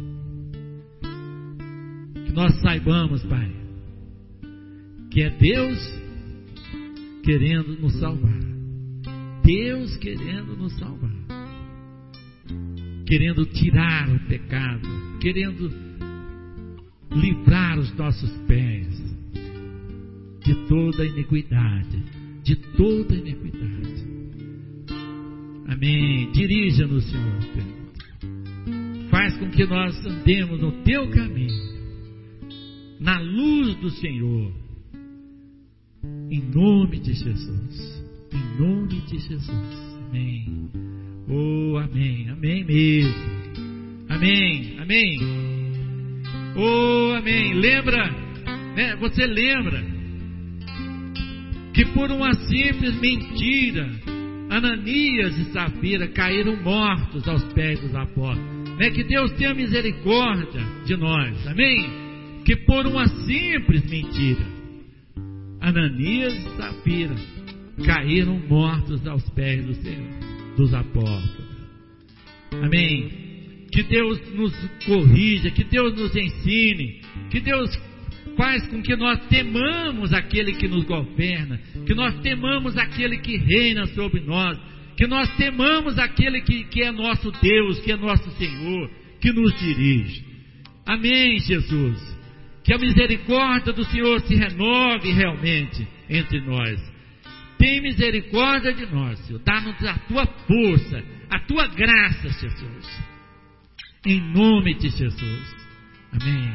Que nós saibamos, Pai, que é Deus querendo nos salvar. Deus querendo nos salvar, querendo tirar o pecado, querendo livrar os nossos pés de toda iniquidade, de toda iniquidade. Amém. Dirija-nos, Senhor Deus. Faz com que nós andemos no teu caminho, na luz do Senhor, em nome de Jesus. Em nome de Jesus. Amém. Oh, amém. Amém mesmo. Amém. Amém. Oh, amém. Lembra, né? Você lembra que por uma simples mentira, Ananias e Safira caíram mortos aos pés dos apóstolos, né? Que Deus tenha misericórdia de nós. Amém. Que por uma simples mentira, Ananias e Safira caíram mortos aos pés do Senhor, dos apóstolos. Amém. Que Deus nos corrija, que Deus nos ensine, que Deus faz com que nós temamos aquele que nos governa, que nós temamos aquele que reina sobre nós, que nós temamos aquele que é nosso Deus, que é nosso Senhor, que nos dirige. Amém, Jesus. Que a misericórdia do Senhor se renove realmente entre nós. Tem misericórdia de nós, Senhor. Dá-nos a tua força, a tua graça, Jesus. Em nome de Jesus. Amém.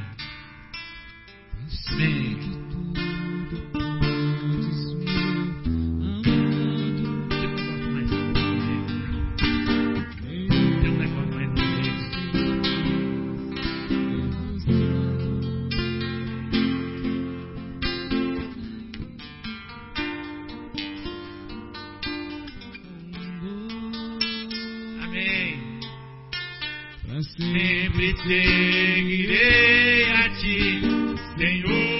Amém. Sempre seguirei a ti, Senhor.